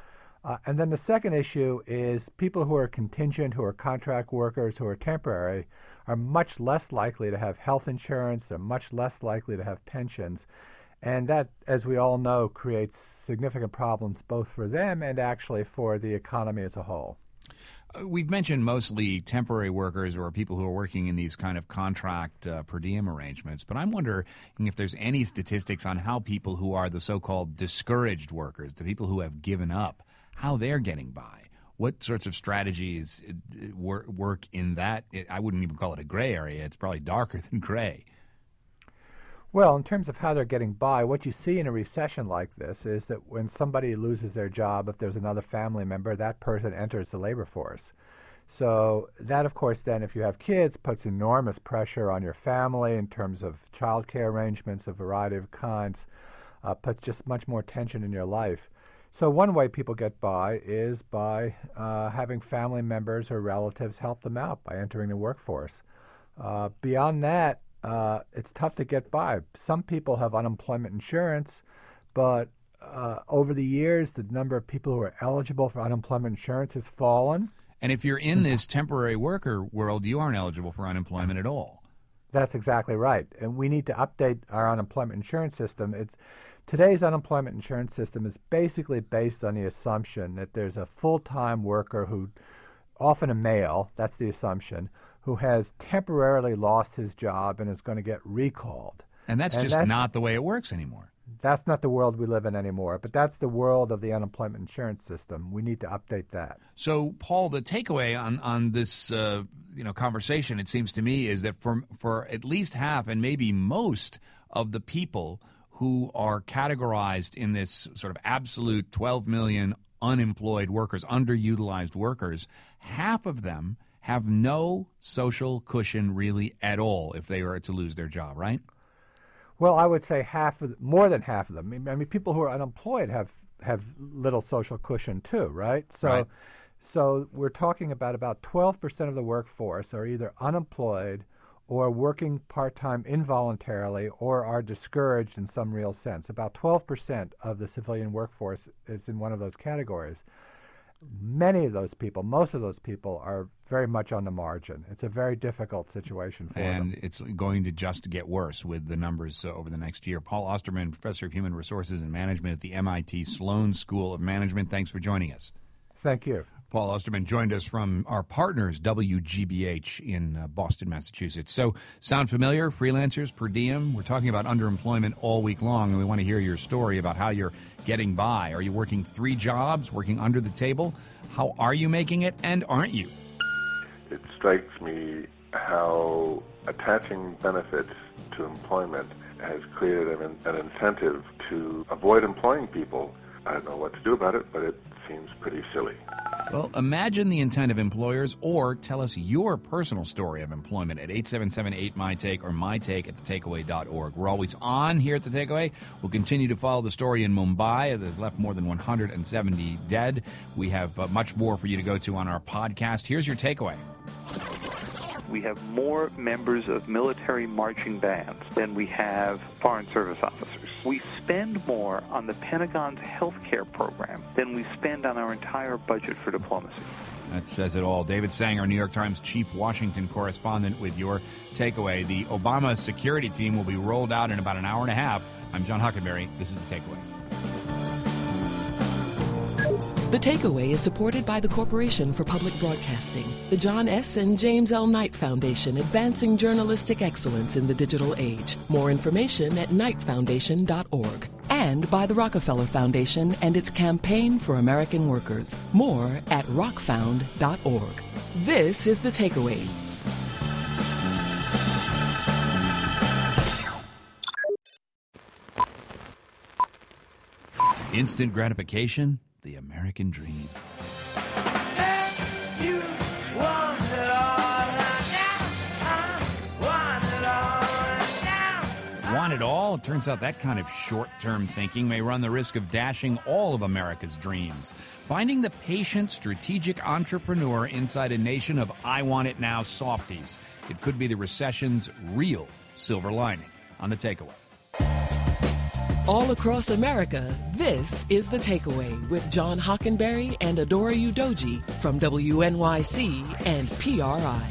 Uh, and then the second issue is people who are contingent, who are contract workers, who are temporary, are much less likely to have health insurance. They're much less likely to have pensions. And that, as we all know, creates significant problems both for them and actually for the economy as a whole. Uh, we've mentioned mostly temporary workers or people who are working in these kind of contract uh, per diem arrangements, but I'm wondering if there's any statistics on how people who are the so-called discouraged workers, the people who have given up, how they're getting by. What sorts of strategies work in that? I wouldn't even call it a gray area. It's probably darker than gray. Well, in terms of how they're getting by, what you see in a recession like this is that when somebody loses their job, if there's another family member, that person enters the labor force. So that, of course, then, if you have kids, puts enormous pressure on your family in terms of child care arrangements, a variety of kinds, uh, puts just much more tension in your life. So one way people get by is by uh, having family members or relatives help them out by entering the workforce. Uh, beyond that, uh, it's tough to get by. Some people have unemployment insurance, but uh, over the years, the number of people who are eligible for unemployment insurance has fallen. And if you're in this temporary worker world, you aren't eligible for unemployment at all. That's exactly right. And we need to update our unemployment insurance system. It's Today's unemployment insurance system is basically based on the assumption that there's a full-time worker who, often a male, that's the assumption, who has temporarily lost his job and is going to get recalled. And that's and just that's, not the way it works anymore. That's not the world we live in anymore, but that's the world of the unemployment insurance system. We need to update that. So, Paul, the takeaway on, on this uh, you know, conversation, it seems to me, is that for, for at least half and maybe most of the people who are categorized in this sort of absolute twelve million unemployed workers, underutilized workers, half of them have no social cushion really at all if they were to lose their job, right? Well, I would say half of, more than half of them. I mean, people who are unemployed have, have little social cushion too, right? So, right. so we're talking about about twelve percent of the workforce are either unemployed or working part-time involuntarily or are discouraged in some real sense. About twelve percent of the civilian workforce is in one of those categories. Many of those people, most of those people, are very much on the margin. It's a very difficult situation for and them. And it's going to just get worse with the numbers uh, over the next year. Paul Osterman, Professor of Human Resources and Management at the M I T Sloan School of Management, thanks for joining us. Thank you. Paul Osterman joined us from our partners, W G B H in uh, Boston, Massachusetts. So, sound familiar? Freelancers, per diem? We're talking about underemployment all week long, and we want to hear your story about how you're getting by. Are you working three jobs, working under the table? How are you making it, and aren't you? It strikes me how attaching benefits to employment has created an, an incentive to avoid employing people. I don't know what to do about it, but it seems pretty silly. Well, imagine the intent of employers, or tell us your personal story of employment at eight seven seven eight, M Y Take or mytake at the takeaway dot org. We're always on here at The Takeaway. We'll continue to follow the story in Mumbai. They've left more than one hundred seventy dead. We have uh, much more for you to go to on our podcast. Here's your takeaway. We have more members of military marching bands than we have Foreign Service officers. We spend more on the Pentagon's health care program than we spend on our entire budget for diplomacy. That says it all. David Sanger, New York Times chief Washington correspondent, with your takeaway. The Obama security team will be rolled out in about an hour and a half. I'm John Hockenberry. This is The Takeaway. The Takeaway is supported by the Corporation for Public Broadcasting, the John S. and James L. Knight Foundation, advancing journalistic excellence in the digital age. More information at knight foundation dot org. And by the Rockefeller Foundation and its Campaign for American Workers. More at rock found dot org. This is The Takeaway. Instant gratification, the American dream. Want it all? It turns out that kind of short-term thinking may run the risk of dashing all of America's dreams. Finding the patient, strategic entrepreneur inside a nation of I want it now softies. It could be the recession's real silver lining. On The Takeaway. All across America, this is The Takeaway with John Hockenberry and Adora Udoji from W N Y C and P R I.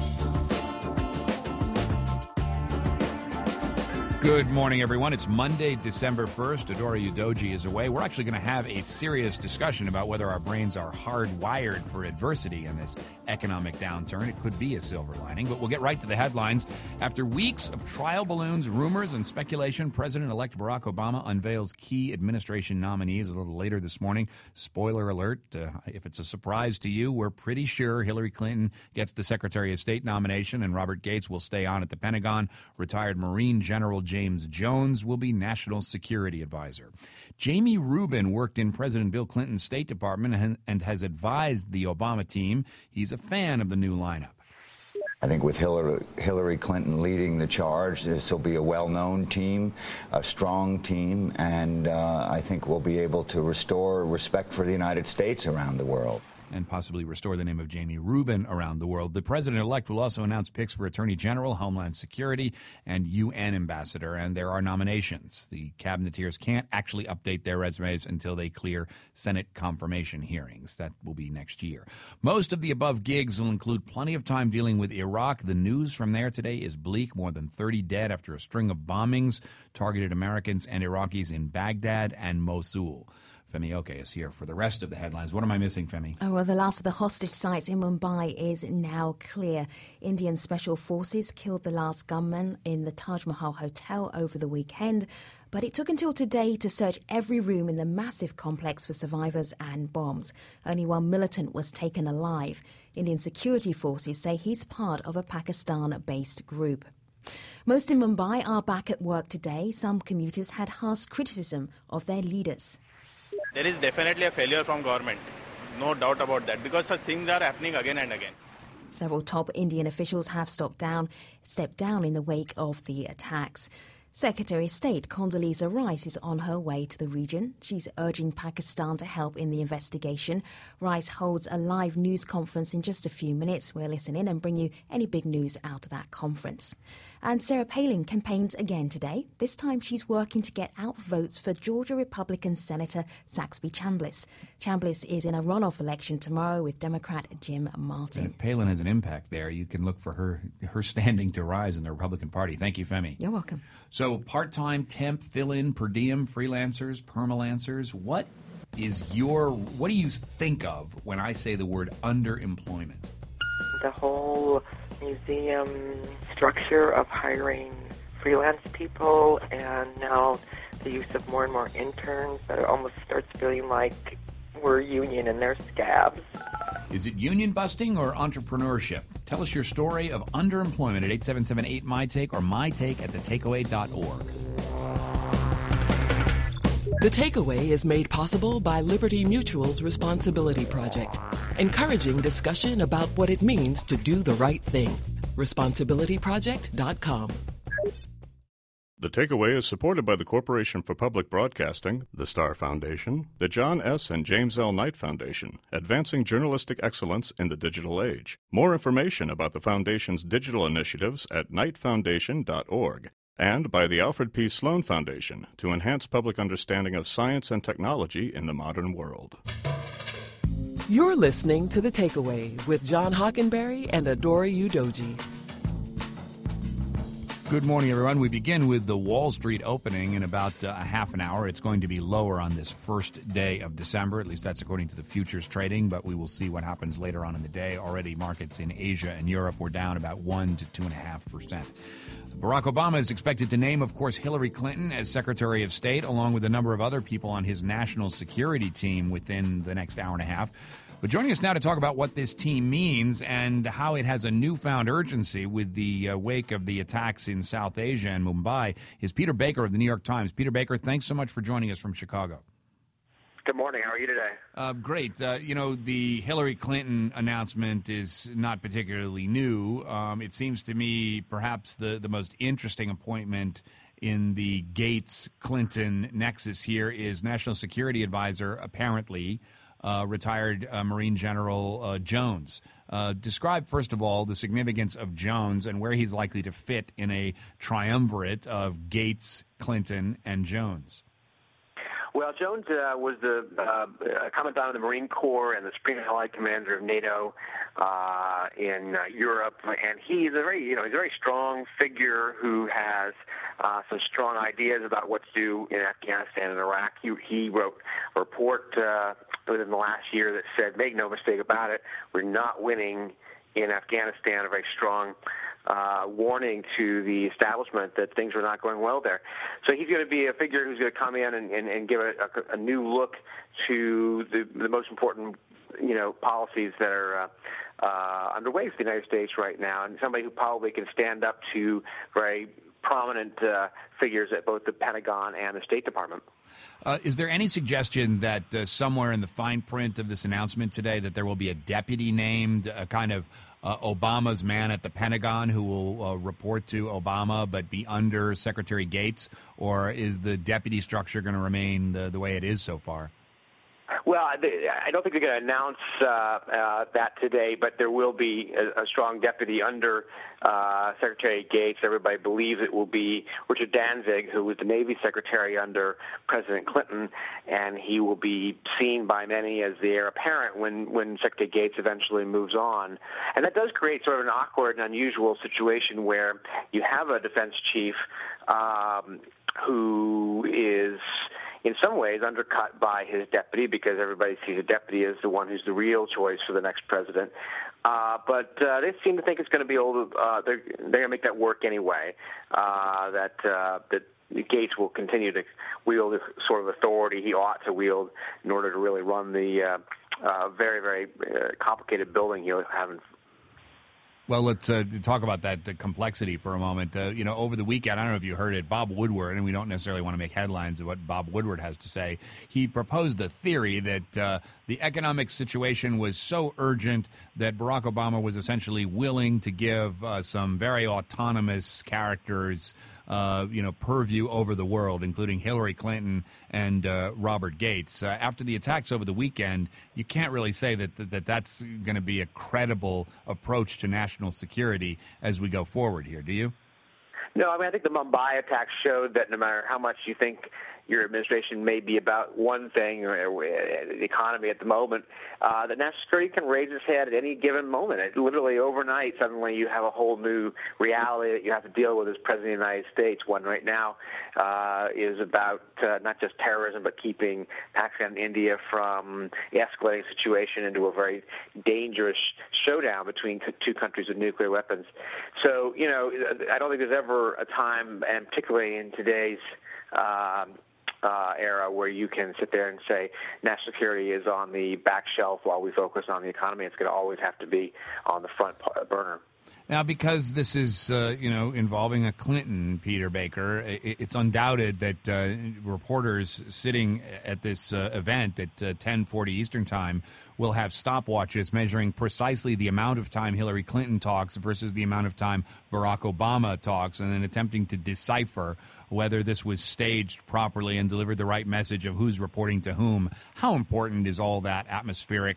Good morning, everyone. It's Monday, December first. Adora Udoji is away. We're actually going to have a serious discussion about whether our brains are hardwired for adversity in this economic downturn. It could be a silver lining, but we'll get right to the headlines. After weeks of trial balloons, rumors, and speculation, President-elect Barack Obama unveils key administration nominees a little later this morning. Spoiler alert, uh, if it's a surprise to you, we're pretty sure Hillary Clinton gets the Secretary of State nomination and Robert Gates will stay on at the Pentagon. Retired Marine General James Jones will be National Security Advisor. Jamie Rubin worked in President Bill Clinton's State Department and has advised the Obama team. He's a fan of the new lineup. I think with Hillary, Hillary Clinton leading the charge, this will be a well-known team, a strong team, and uh, I think we'll be able to restore respect for the United States around the world. And possibly restore the name of Jamie Rubin around the world. The president-elect will also announce picks for Attorney General, Homeland Security, and U N Ambassador, and there are nominations. The cabineters can't actually update their resumes until they clear Senate confirmation hearings. That will be next year. Most of the above gigs will include plenty of time dealing with Iraq. The news from there today is bleak. More than thirty dead after a string of bombings targeted Americans and Iraqis in Baghdad and Mosul. Femi Oke is here for the rest of the headlines. What am I missing, Femi? Oh, well, the last of the hostage sites in Mumbai is now clear. Indian special forces killed the last gunman in the Taj Mahal Hotel over the weekend, but it took until today to search every room in the massive complex for survivors and bombs. Only one militant was taken alive. Indian security forces say he's part of a Pakistan-based group. Most in Mumbai are back at work today. Some commuters had harsh criticism of their leaders. There is definitely a failure from government, no doubt about that, because such things are happening again and again. Several top Indian officials have stopped down, stepped down in the wake of the attacks. Secretary of State Condoleezza Rice is on her way to the region. She's urging Pakistan to help in the investigation. Rice holds a live news conference in just a few minutes. We'll listen in and bring you any big news out of that conference. And Sarah Palin campaigns again today. This time she's working to get out votes for Georgia Republican Senator Saxby Chambliss. Chambliss is in a runoff election tomorrow with Democrat Jim Martin. And if Palin has an impact there, you can look for her her standing to rise in the Republican Party. Thank you, Femi. You're welcome. So part-time, temp, fill-in, per diem, freelancers, permalancers, what is your, what do you think of when I say the word underemployment? The whole museum structure of hiring freelance people and now the use of more and more interns, that it almost starts feeling like we're union and they're scabs. Is it union busting or entrepreneurship? Tell us your story of underemployment at eight seven seven eight my take or my take at the takeaway dot org. The Takeaway is made possible by Liberty Mutual's Responsibility Project, encouraging discussion about what it means to do the right thing. responsibility project dot com. The Takeaway is supported by the Corporation for Public Broadcasting, the Star Foundation, the John S. and James L. Knight Foundation, advancing journalistic excellence in the digital age. More information about the Foundation's digital initiatives at knight foundation dot org. And by the Alfred P. Sloan Foundation to enhance public understanding of science and technology in the modern world. You're listening to The Takeaway with John Hockenberry and Adora Udoji. Good morning, everyone. We begin with the Wall Street opening in about uh, a half an hour. It's going to be lower on this first day of December. At least that's according to the futures trading, but we will see what happens later on in the day. Already markets in Asia and Europe were down about one to two point five percent. Barack Obama is expected to name, of course, Hillary Clinton as Secretary of State, along with a number of other people on his national security team within the next hour and a half. But joining us now to talk about what this team means and how it has a newfound urgency with the uh, wake of the attacks in South Asia and Mumbai is Peter Baker of the New York Times. Peter Baker, thanks so much for joining us from Chicago. Good morning. How are you today? Uh, great. Uh, you know, the Hillary Clinton announcement is not particularly new. Um, it seems to me perhaps the, the most interesting appointment in the Gates-Clinton nexus here is National Security Advisor, apparently. uh, retired uh, Marine General uh, Jones. Uh, describe, first of all, the significance of Jones and where he's likely to fit in a triumvirate of Gates, Clinton, and Jones. Well, Jones uh, was the uh, Commandant of the Marine Corps and the Supreme Allied Commander of NATO uh, in uh, Europe, and he's a very, you know, he's a very strong figure who has uh, some strong ideas about what to do in Afghanistan and Iraq. He, he wrote a report uh, within the last year that said, "Make no mistake about it, we're not winning in Afghanistan." A very strong Uh, warning to the establishment that things are not going well there. So he's going to be a figure who's going to come in and, and, and give a, a, a new look to the, the most important, you know, policies that are uh, uh, underway for the United States right now, and somebody who probably can stand up to very prominent uh, figures at both the Pentagon and the State Department. Uh, is there any suggestion that uh, somewhere in the fine print of this announcement today that there will be a deputy named, a kind of uh, Obama's man at the Pentagon who will uh, report to Obama but be under Secretary Gates, or is the deputy structure going to remain the, the way it is so far? Well, I don't think they're going to announce uh, uh, that today, but there will be a, a strong deputy under uh, Secretary Gates. Everybody believes it will be Richard Danzig, who was the Navy Secretary under President Clinton, and he will be seen by many as the heir apparent when, when Secretary Gates eventually moves on. And that does create sort of an awkward and unusual situation where you have a defense chief um, who is in some ways undercut by his deputy, because everybody sees a deputy as the one who's the real choice for the next president. Uh, but uh, they seem to think it's going to be old. Uh, they're they're going to make that work anyway. Uh, that uh, that Gates will continue to wield the sort of authority he ought to wield in order to really run the uh, uh, very very uh, complicated building he'll have in. Well, let's uh, talk about that, the complexity for a moment. Uh, you know, over the weekend, I don't know if you heard it, Bob Woodward, and we don't necessarily want to make headlines of what Bob Woodward has to say. He proposed a theory that uh, the economic situation was so urgent that Barack Obama was essentially willing to give uh, some very autonomous characters Uh, you know, purview over the world, including Hillary Clinton and uh, Robert Gates. Uh, after the attacks over the weekend, you can't really say that that, that that's going to be a credible approach to national security as we go forward here, do you? No, I mean, I think the Mumbai attacks showed that no matter how much you think your administration may be about one thing, or, or the economy at the moment, uh, that national security can raise its head at any given moment. It, literally overnight, suddenly you have a whole new reality that you have to deal with as President of the United States. One right now uh, is about uh, not just terrorism, but keeping Pakistan and India from escalating the situation into a very dangerous showdown between two countries with nuclear weapons. So, you know, I don't think there's ever a time, and particularly in today's um, Uh, era where you can sit there and say national security is on the back shelf while we focus on the economy. It's going to always have to be on the front burner. Now, because this is, uh, you know, involving a Clinton, Peter Baker, it, it's undoubted that uh, reporters sitting at this uh, event at uh, ten forty Eastern Time will have stopwatches measuring precisely the amount of time Hillary Clinton talks versus the amount of time Barack Obama talks, and then attempting to decipher whether this was staged properly and delivered the right message of who's reporting to whom. How important is all that atmospheric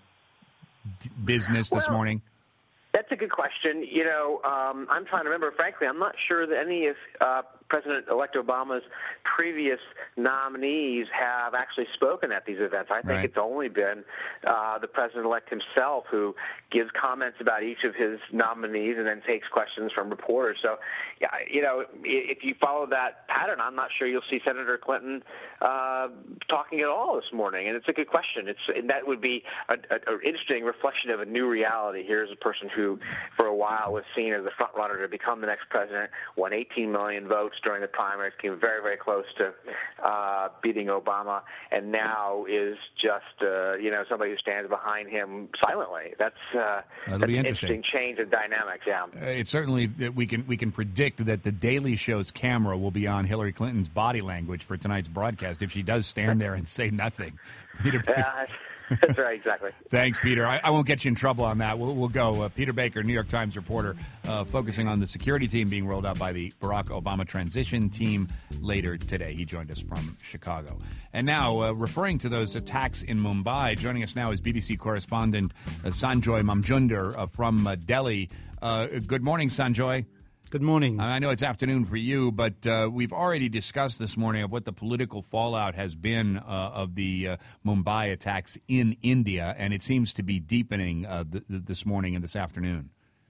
d- business this well, morning? That's a good question. You know, um, I'm trying to remember. Frankly, I'm not sure that any of uh, President-elect Obama's previous nominees have actually spoken at these events. I think right. it's only been uh, the President-elect himself who gives comments about each of his nominees and then takes questions from reporters. So, yeah, you know, if you follow that pattern, I'm not sure you'll see Senator Clinton uh, talking at all this morning. And it's a good question. It's and that would be an interesting reflection of a new reality. Here's a person who, for a while, was seen as the front runner to become the next president, won eighteen million votes during the primaries, came very, very close to uh, beating Obama, and now is just, uh, you know, somebody who stands behind him silently. That's, uh, that's an interesting change in dynamics, yeah. Uh, it's certainly that we can we can predict that the Daily Show's camera will be on Hillary Clinton's body language for tonight's broadcast if she does stand there and say nothing. Peter, yeah, That's right, exactly. Thanks, Peter. I, I won't get you in trouble on that. We'll, we'll go. Uh, Peter Baker, New York Times reporter, uh, focusing on the security team being rolled out by the Barack Obama transition team later today. He joined us from Chicago. And now, uh, referring to those attacks in Mumbai, joining us now is B B C correspondent uh, Sanjoy Majumdar uh, from uh, Delhi. Uh, good morning, Sanjoy. Good morning. I know it's afternoon for you, but uh, we've already discussed this morning of what the political fallout has been uh, of the uh, Mumbai attacks in India, and it seems to be deepening uh, th- th- this morning and this afternoon.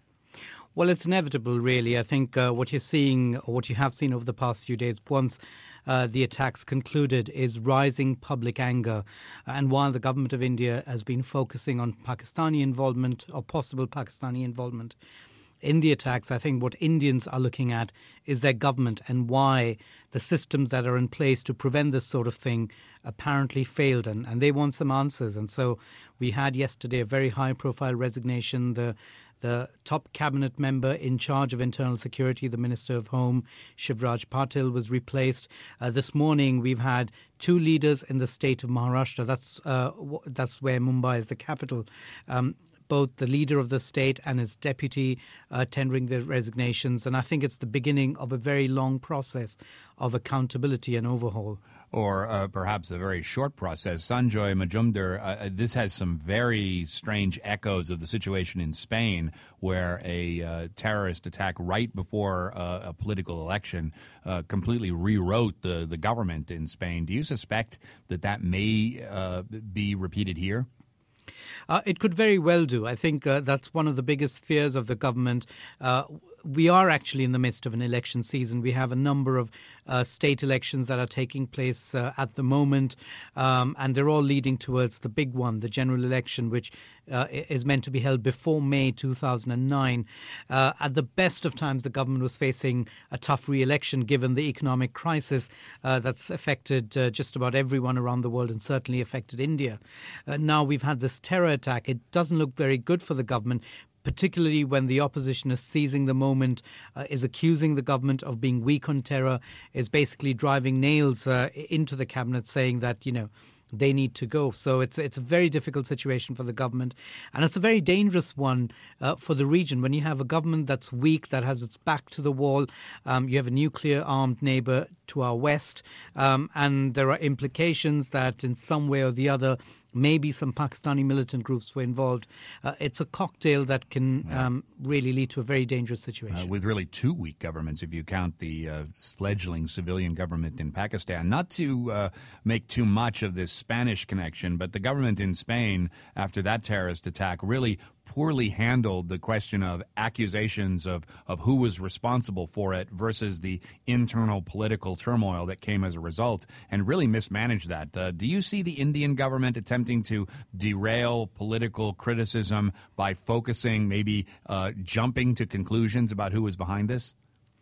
Well, it's inevitable, really. I think uh, what you're seeing, or what you have seen over the past few days, once uh, the attacks concluded, is rising public anger. And while the government of India has been focusing on Pakistani involvement or possible Pakistani involvement in the attacks, I think what Indians are looking at is their government and why the systems that are in place to prevent this sort of thing apparently failed, and, and they want some answers. And so we had yesterday a very high-profile resignation. The The top cabinet member in charge of internal security, the Minister of Home, Shivraj Patil, was replaced. Uh, this morning, we've had two leaders in the state of Maharashtra. That's uh, w- that's where Mumbai is the capital. Um, both the leader of the state and his deputy uh, tendering their resignations. And I think it's the beginning of a very long process of accountability and overhaul. Or uh, perhaps a very short process. Sanjoy Majumdar, uh, this has some very strange echoes of the situation in Spain, where a uh, terrorist attack right before uh, a political election uh, completely rewrote the, the government in Spain. Do you suspect that that may uh, be repeated here? Uh, it could very well do. I think uh, that's one of the biggest fears of the government. Uh, we are actually in the midst of an election season. We have a number of uh, state elections that are taking place uh, at the moment, um, and they're all leading towards the big one, the general election, which uh, is meant to be held before May two thousand nine. Uh, at the best of times, the government was facing a tough re-election given the economic crisis uh, that's affected uh, just about everyone around the world and certainly affected India. Uh, now we've had this terror attack. It doesn't look very good for the government, particularly when the opposition is seizing the moment, uh, is accusing the government of being weak on terror, is basically driving nails uh, into the cabinet, saying that, you know, they need to go. So it's it's a very difficult situation for the government. And it's a very dangerous one uh, for the region. When you have a government that's weak, that has its back to the wall, um, you have a nuclear armed neighbor to our west, um, and there are implications that in some way or the other, maybe some Pakistani militant groups were involved. Uh, it's a cocktail that can yeah. um, really lead to a very dangerous situation. Uh, with really two weak governments, if you count the uh, fledgling civilian government in Pakistan. Not to uh, make too much of this Spanish connection, but the government in Spain, after that terrorist attack, really poorly handled the question of accusations of, of who was responsible for it versus the internal political turmoil that came as a result, and really mismanaged that. Uh, do you see the Indian government attempting to derail political criticism by focusing, maybe uh, jumping to conclusions about who was behind this?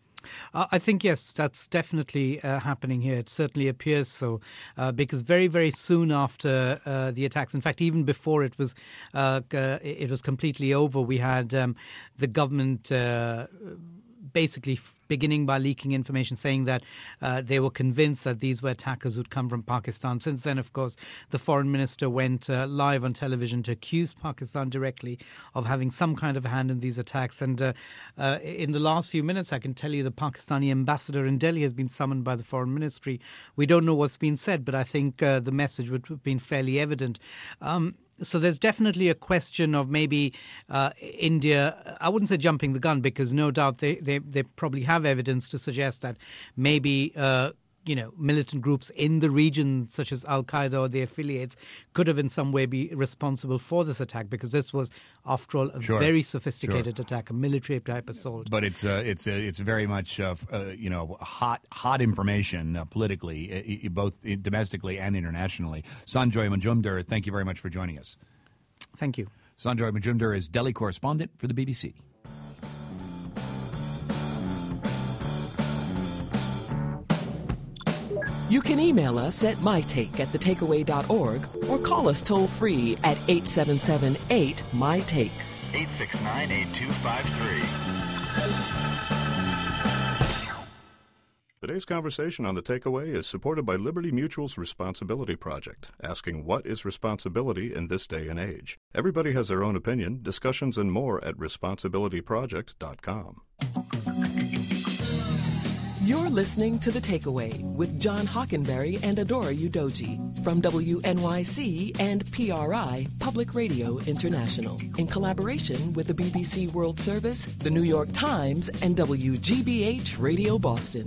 Uh, I think, yes, that's definitely uh, happening here. It certainly appears so, uh, because very, very soon after uh, the attacks, in fact, even before it was uh, uh, it was completely over, we had um, the government uh, basically f- beginning by leaking information saying that uh, they were convinced that these were attackers who'd come from Pakistan. Since then, of course, the foreign minister went uh, live on television to accuse Pakistan directly of having some kind of hand in these attacks. And uh, uh, in the last few minutes, I can tell you the Pakistani ambassador in Delhi has been summoned by the foreign ministry. We don't know what's been said, but I think uh, the message would have been fairly evident. Um, So there's definitely a question of maybe uh, India, I wouldn't say jumping the gun, because no doubt they, they, they probably have evidence to suggest that maybe, uh, you know, militant groups in the region, such as Al-Qaeda or the affiliates, could have in some way be responsible for this attack, because this was, after all, a sure. very sophisticated sure. attack, a military-type assault. But it's uh, it's uh, it's very much uh, uh, you know hot hot information uh, politically, uh, both domestically and internationally. Sanjoy Majumdar, thank you very much for joining us. Thank you. Sanjoy Majumdar is Delhi correspondent for the B B C. You can email us at mytake at the takeaway dot org or call us toll-free at eight seven seven eight, M Y take. eight six nine, eight two five three. The Today's conversation on The Takeaway is supported by Liberty Mutual's Responsibility Project, asking what is responsibility in this day and age. Everybody has their own opinion. Discussions and more at responsibility project dot com. You're listening to The Takeaway with John Hockenberry and Adora Udoji from W N Y C and P R I Public Radio International in collaboration with the B B C World Service, the New York Times, and W G B H Radio Boston.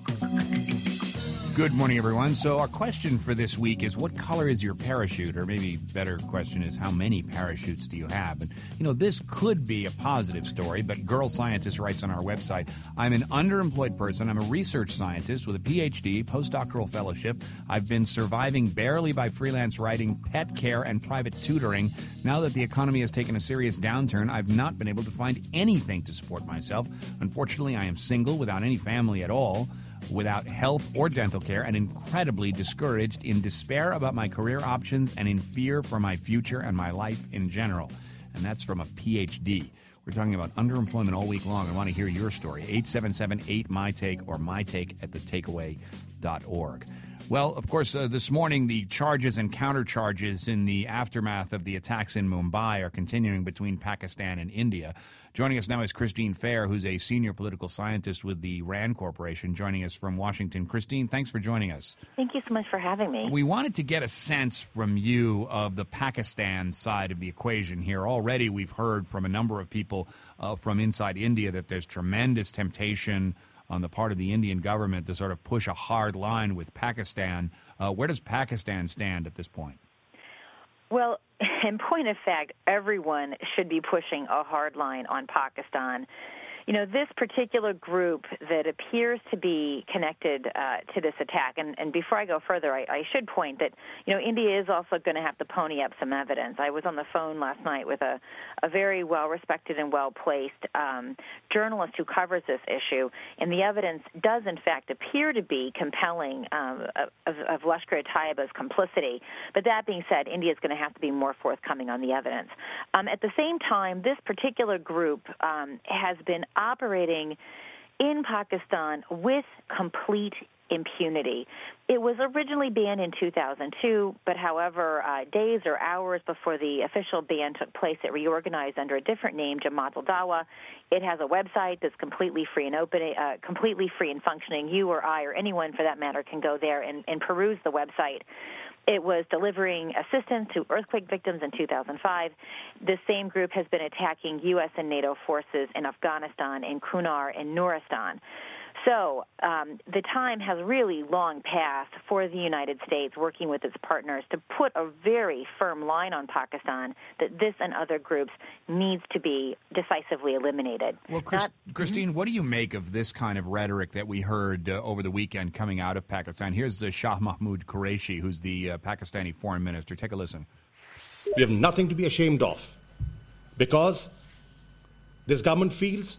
Good morning, everyone. So our question for this week is, what color is your parachute? Or maybe better question is, how many parachutes do you have? And, you know, this could be a positive story, but Girl Scientist writes on our website, I'm an underemployed person. I'm a research scientist with a P H D, postdoctoral fellowship. I've been surviving barely by freelance writing, pet care, and private tutoring. Now that the economy has taken a serious downturn, I've not been able to find anything to support myself. Unfortunately, I am single without any family at all, without health or dental care, and incredibly discouraged, in despair about my career options, and in fear for my future and my life in general. And that's from a P H D. We're talking about underemployment all week long. I want to hear your story. eight seven seven eight M Y Take or mytake at the takeaway dot org. Well, of course, uh, this morning the charges and countercharges in the aftermath of the attacks in Mumbai are continuing between Pakistan and India. Joining us now is Christine Fair, who's a senior political scientist with the RAND Corporation, joining us from Washington. Christine, thanks for joining us. Thank you so much for having me. We wanted to get a sense from you of the Pakistan side of the equation here. Already we've heard from a number of people uh, from inside India that there's tremendous temptation on the part of the Indian government to sort of push a hard line with Pakistan. Uh, where does Pakistan stand at this point? Well, in point of fact, everyone should be pushing a hard line on Pakistan. You know, this particular group that appears to be connected uh, to this attack, and, and before I go further, I, I should point that, you know, India is also going to have to pony up some evidence. I was on the phone last night with a, a very well-respected and well-placed um, journalist who covers this issue, and the evidence does, in fact, appear to be compelling um, of, of Lashkar-e-Taiba's complicity. But that being said, India is going to have to be more forthcoming on the evidence. Um, at the same time, this particular group um, has been operating in Pakistan with complete impunity. It was originally banned in two thousand two, but however, uh, days or hours before the official ban took place, it reorganized under a different name, Jamaat al-Dawa. It has a website that's completely free and open, uh, completely free and functioning. You or I or anyone for that matter can go there and, and peruse the website. It was delivering assistance to earthquake victims in two thousand five. This same group has been attacking U S and NATO forces in Afghanistan, in Kunar, and Nuristan. So um, the time has really long passed for the United States, working with its partners, to put a very firm line on Pakistan that this and other groups needs to be decisively eliminated. Well, Chris, Not, Christine, mm-hmm. what do you make of this kind of rhetoric that we heard uh, over the weekend coming out of Pakistan? Here's uh, Shah Mahmood Qureshi, who's the uh, Pakistani foreign minister. Take a listen. We have nothing to be ashamed of, because this government feels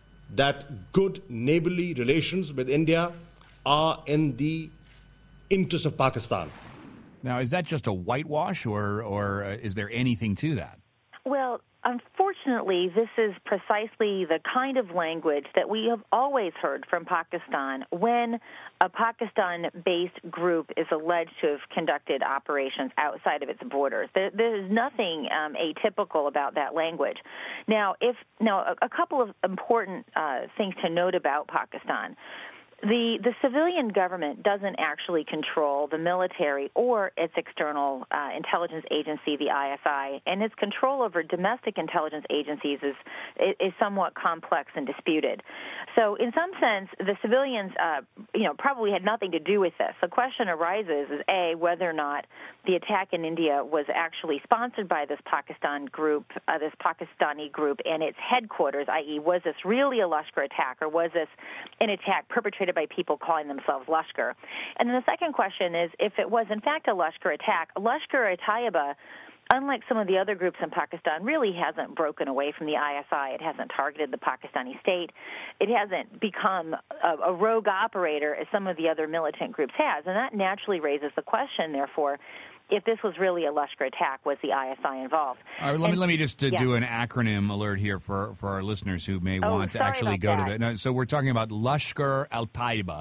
that good neighborly relations with India are in the interest of Pakistan. Now, is that just a whitewash, or, or uh, is there anything to that? Well, unfortunately, this is precisely the kind of language that we have always heard from Pakistan when a Pakistan-based group is alleged to have conducted operations outside of its borders. There, there's nothing um, atypical about that language. Now, if now a, a couple of important uh, things to note about Pakistan. The, the civilian government doesn't actually control the military or its external uh, intelligence agency, the I S I, and its control over domestic intelligence agencies is, is somewhat complex and disputed. So in some sense, the civilians, uh, you know, probably had nothing to do with this. The question arises is, A, whether or not the attack in India was actually sponsored by this Pakistan group, uh, this Pakistani group, and its headquarters, that is, was this really a Lashkar attack, or was this an attack perpetrated by people calling themselves Lashkar? And then the second question is, if it was in fact a Lashkar attack, Lashkar-e-Taiba, unlike some of the other groups in Pakistan, really hasn't broken away from the I S I. It hasn't targeted the Pakistani state. It hasn't become a, a rogue operator as some of the other militant groups has. And that naturally raises the question, therefore, if this was really a Lashkar attack, was the I S I involved? All right, let and, me let me just uh, yeah. do an acronym alert here for, for our listeners who may oh, want to sorry actually about go that. to the. No, so we're talking about Lashkar-e-Taiba.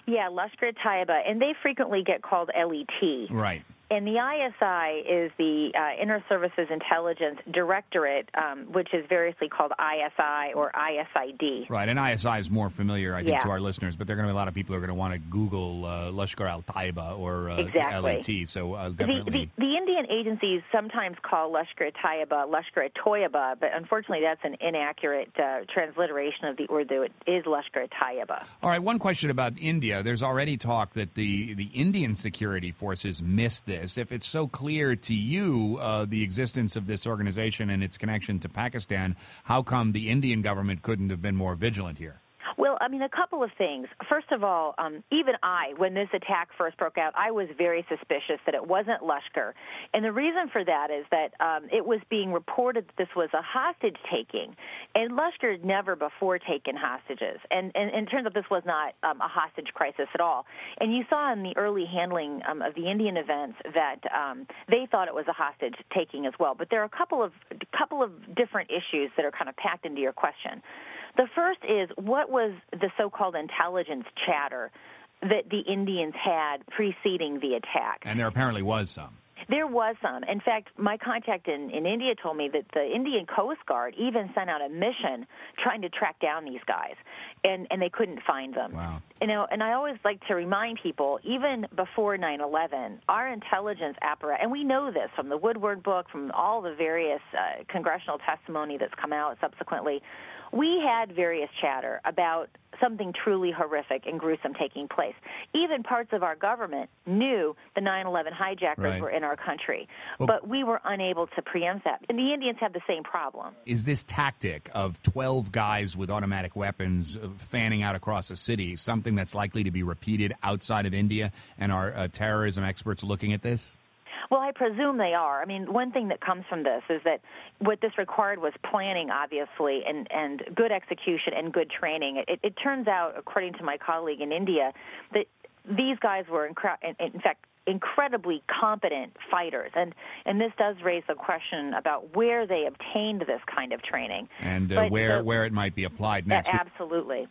Yeah, Lashkar-e-Taiba, and they frequently get called L E T. Right. And the I S I is the uh, Inter Services Intelligence Directorate, um, which is variously called I S I or I S I D. Right, and I S I is more familiar, I think, Yeah. to our listeners, but there are going to be a lot of people who are going to want to Google uh, Lashkar al-Taiba or uh, Exactly. L A T, so uh, The, definitely... the, the Indian agencies sometimes call Lashkar-e-Taiba Lashkar-e-Toyaba, but unfortunately that's an inaccurate uh, transliteration of the Urdu. It is Lashkar-e-Taiba. All right, one question about India. There's already talk that the, the Indian security forces missed this. If it's so clear to you, uh, the existence of this organization and its connection to Pakistan, how come the Indian government couldn't have been more vigilant here? Well, I mean, a couple of things. First of all, um, even I, when this attack first broke out, I was very suspicious that it wasn't Lashkar. And the reason for that is that um, it was being reported that this was a hostage-taking. And Lashkar had never before taken hostages. And, and, and it turns out this was not um, a hostage crisis at all. And you saw in the early handling um, of the Indian events that um, they thought it was a hostage-taking as well. But there are a couple of, couple of different issues that are kind of packed into your question. The first is, what was the so-called intelligence chatter that the Indians had preceding the attack? And there apparently was some. There was some. In fact, my contact in, in India told me that the Indian Coast Guard even sent out a mission trying to track down these guys, and, and they couldn't find them. Wow. You know, and I always like to remind people, even before nine eleven, our intelligence apparatus, and we know this from the Woodward book, from all the various uh, congressional testimony that's come out subsequently, we had various chatter about something truly horrific and gruesome taking place. Even parts of our government knew the nine eleven hijackers Right. were in our country, Well- but we were unable to preempt that. And the Indians have the same problem. Is this tactic of twelve guys with automatic weapons uh, fanning out across a city something that's likely to be repeated outside of India? And are uh, terrorism experts looking at this? Well, I presume they are. I mean, one thing that comes from this is that what this required was planning, obviously, and, and good execution and good training. It, it turns out, according to my colleague in India, that these guys were, incre- in, in fact, incredibly competent fighters. And, and this does raise the question about where they obtained this kind of training. And uh, But where, the- where it might be applied Yeah, next. absolutely.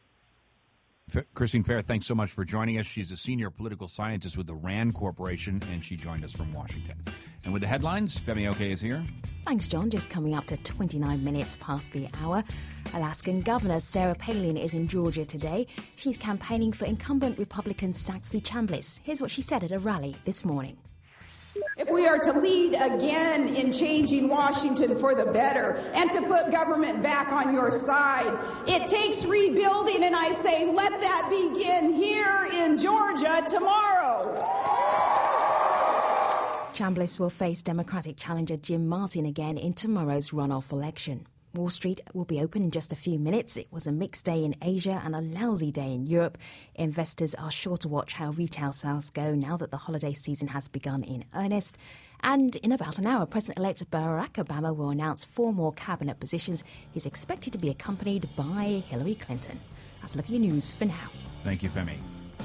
F- Christine Fair, thanks so much for joining us. She's a senior political scientist with the RAND Corporation, and she joined us from Washington. And with the headlines, Femi Oke is here. Thanks, John. Just coming up to twenty-nine minutes past the hour. Alaskan Governor Sarah Palin is in Georgia today. She's campaigning for incumbent Republican Saxby Chambliss. Here's what she said at a rally this morning. If we are to lead again in changing Washington for the better and to put government back on your side, it takes rebuilding, and I say let that begin here in Georgia tomorrow. Chambliss will face Democratic challenger Jim Martin again in tomorrow's runoff election. Wall Street will be open in just a few minutes. It was a mixed day in Asia and a lousy day in Europe. Investors are sure to watch how retail sales go now that the holiday season has begun in earnest. And in about an hour, President-elect Barack Obama will announce four more cabinet positions. He's expected to be accompanied by Hillary Clinton. That's a look at your news for now. Thank you, Femi.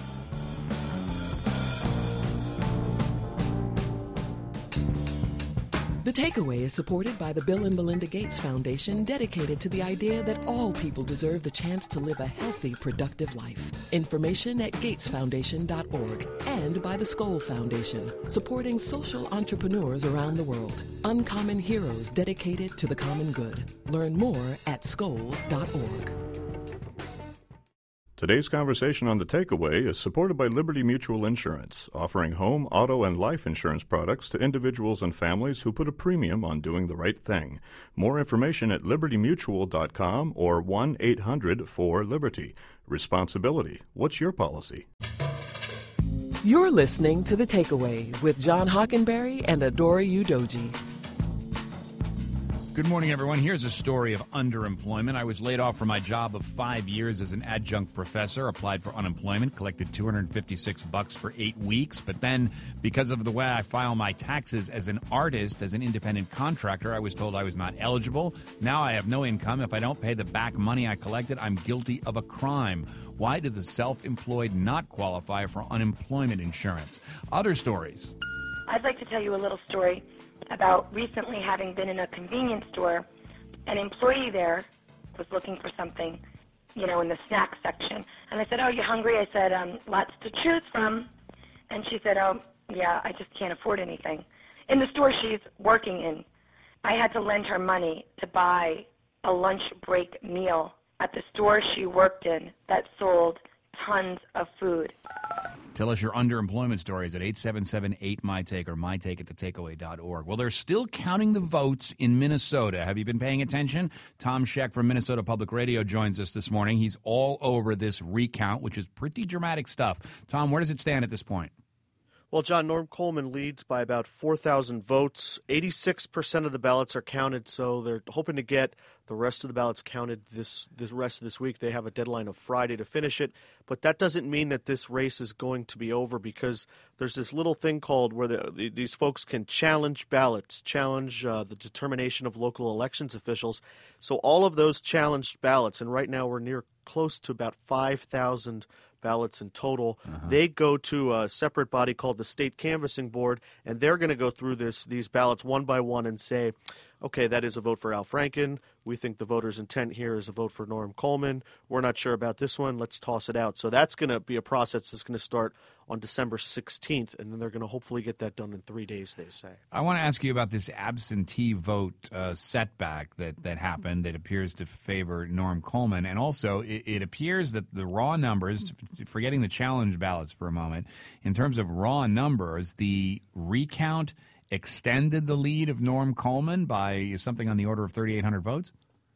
The Takeaway is supported by the Bill and Melinda Gates Foundation, dedicated to the idea that all people deserve the chance to live a healthy, productive life. Information at gates foundation dot org, and by the Skoll Foundation, supporting social entrepreneurs around the world. Uncommon heroes dedicated to the common good. Learn more at skoll dot org. Today's conversation on The Takeaway is supported by Liberty Mutual Insurance, offering home, auto, and life insurance products to individuals and families who put a premium on doing the right thing. More information at liberty mutual dot com or one eight hundred four liberty. Responsibility. What's your policy? You're listening to The Takeaway with John Hockenberry and Adora Udoji. Good morning, everyone. Here's a story of underemployment. I was laid off from my job of five years as an adjunct professor, applied for unemployment, collected two hundred fifty-six bucks for eight weeks. But then, because of the way I file my taxes as an artist, as an independent contractor, I was told I was not eligible. Now I have no income. If I don't pay the back money I collected, I'm guilty of a crime. Why did the self-employed not qualify for unemployment insurance? Other stories. I'd like to tell you a little story about recently having been in a convenience store. An employee there was looking for something, you know, in the snack section. And I said, "Oh, you hungry?" I said, um, "Lots to choose from." And she said, "Oh, yeah, I just can't afford anything." In the store she's working in, I had to lend her money to buy a lunch break meal at the store she worked in that sold tons of food. Tell us your underemployment stories at eight seven seven eight M Y Take or my take at the takeaway dot org. Well, they're still counting the votes in Minnesota. Have you been paying attention? Tom Scheck from Minnesota Public Radio joins us this morning. He's all over this recount, which is pretty dramatic stuff. Tom, where does it stand at this point? Well, John, Norm Coleman leads by about four thousand votes. eighty-six percent of the ballots are counted, so they're hoping to get the rest of the ballots counted this the rest of this week. They have a deadline of Friday to finish it, but that doesn't mean that this race is going to be over, because there's this little thing called where the, these folks can challenge ballots, challenge uh, the determination of local elections officials. So all of those challenged ballots, and right now we're near close to about five thousand ballots in total. Uh-huh. They go to a separate body called the State Canvassing Board, and they're going to go through this these ballots one by one and say, okay, that is a vote for Al Franken. We think the voter's intent here is a vote for Norm Coleman. We're not sure about this one. Let's toss it out. So that's going to be a process that's going to start on December sixteenth, and then they're going to hopefully get that done in three days, they say. I want to ask you about this absentee vote uh, setback that, that happened that appears to favor Norm Coleman. And also, it, it appears that the raw numbers, forgetting the challenge ballots for a moment, in terms of raw numbers, the recount extended the lead of Norm Coleman by something on the order of thirty-eight hundred votes?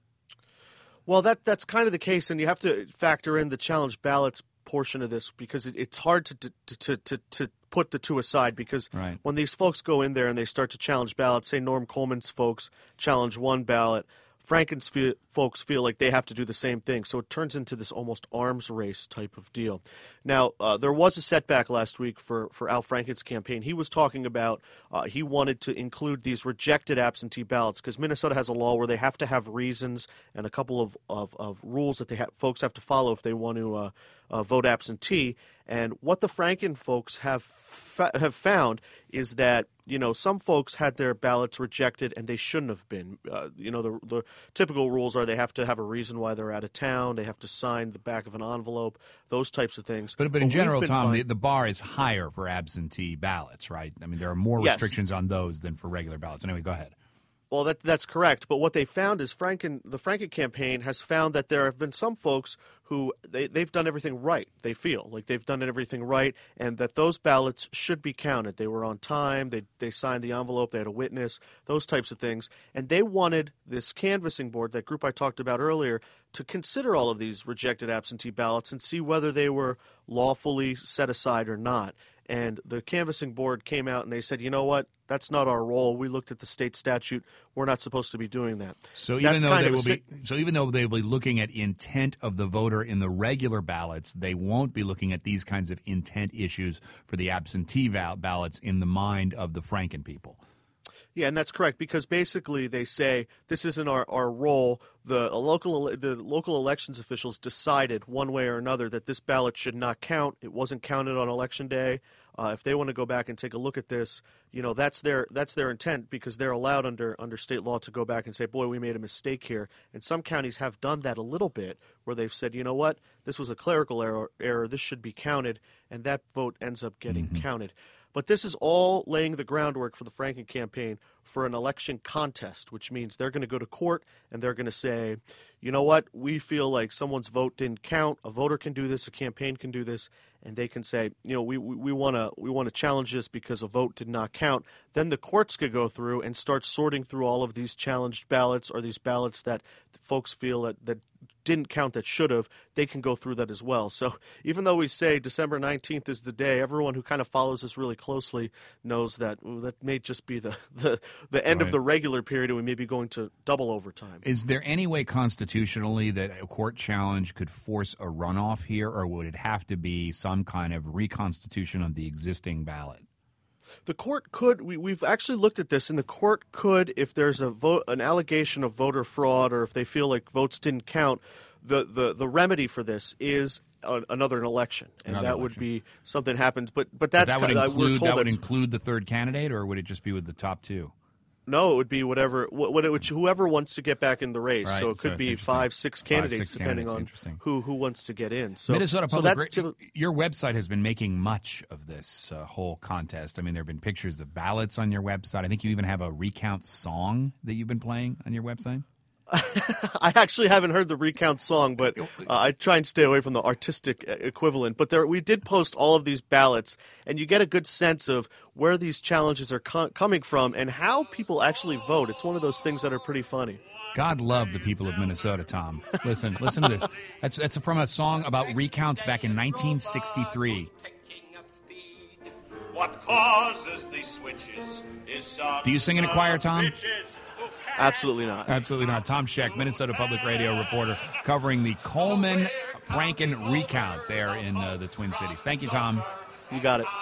Well, that that's kind of the case, and you have to factor in the challenge ballots portion of this, because it, it's hard to to, to to to put the two aside, because right. when these folks go in there and they start to challenge ballots, say Norm Coleman's folks challenge one ballot, Franken's fe- folks feel like they have to do the same thing. So it turns into this almost arms race type of deal. Now, uh, there was a setback last week for, for Al Franken's campaign. He was talking about uh, he wanted to include these rejected absentee ballots, because Minnesota has a law where they have to have reasons and a couple of, of, of rules that they ha- folks have to follow if they want to uh, uh, vote absentee. And what the Franken folks have fa- have found is that, you know, some folks had their ballots rejected and they shouldn't have been. Uh, you know, the, the typical rules are they have to have a reason why they're out of town, they have to sign the back of an envelope, those types of things. But but in but general, Tom, find- the, the bar is higher for absentee ballots, right? I mean, there are more Yes. restrictions on those than for regular ballots. Anyway, go ahead. Well, that that's correct. But what they found is Franken, the Franken campaign has found that there have been some folks who they, they've done everything right. They feel like they've done everything right, and that those ballots should be counted. They were on time. They they signed the envelope. They had a witness. Those types of things. And they wanted this canvassing board, that group I talked about earlier, to consider all of these rejected absentee ballots and see whether they were lawfully set aside or not. And the canvassing board came out and they said, you know what, that's not our role. We looked at the state statute. We're not supposed to be doing that. So That's even though kind they of will si- be, so even though they will be looking at intent of the voter in the regular ballots, they won't be looking at these kinds of intent issues for the absentee val- ballots in the mind of the Franken people. Yeah, and that's correct, because basically they say this isn't our, our role. The a local the local elections officials decided one way or another that this ballot should not count. It wasn't counted on election day. Uh, if they want to go back and take a look at this, you know, that's their that's their intent, because they're allowed under under state law to go back and say, boy, we made a mistake here. And some counties have done that a little bit, where they've said, you know what, this was a clerical error. error. This should be counted, and that vote ends up getting Mm-hmm. counted. But this is all laying the groundwork for the Franken campaign for an election contest, which means they're going to go to court and they're going to say, you know what, we feel like someone's vote didn't count. A voter can do this, a campaign can do this, and they can say, you know, we we want to we want to challenge this because a vote did not count. Then the courts could go through and start sorting through all of these challenged ballots, or these ballots that folks feel that, that didn't count that should have. They can go through that as well. So even though we say December nineteenth is the day, everyone who kind of follows this really closely knows that ooh, that may just be the, the, the end Right. of the regular period, and we may be going to double overtime. Is there any way constitutionally that a court challenge could force a runoff here, or would it have to be some kind of reconstitution of the existing ballot? The court could, we, we've actually looked at this, and the court could, if there's a vote, an allegation of voter fraud, or if they feel like votes didn't count, the, the, the remedy for this is a, another election, and Another that election. would be something happens. But but But that's that would kind of, we're include told that would that's- include the third candidate, or would it just be with the top two? No, it would be whatever, what it would, whoever wants to get back in the race. Right. So it could so be five, six candidates, five, six depending candidates. on who who wants to get in. So Minnesota so Public, that's Ra- your website has been making much of this uh, whole contest. I mean, there have been pictures of ballots on your website. I think you even have a recount song that you've been playing on your website. I actually haven't heard the recount song, but uh, I try and stay away from the artistic equivalent. But there, we did post all of these ballots, and you get a good sense of where these challenges are co- coming from and how people actually vote. It's one of those things that are pretty funny. God love the people of Minnesota, Tom. Listen, listen to this. That's that's from a song about recounts back in nineteen sixty-three. What causes these switches is Do you sing in a choir, Tom? Absolutely not. Absolutely not. Tom Scheck, Minnesota Public Radio reporter, covering the Coleman-Franken recount there in uh, the Twin Cities. Thank you, Tom. You got it.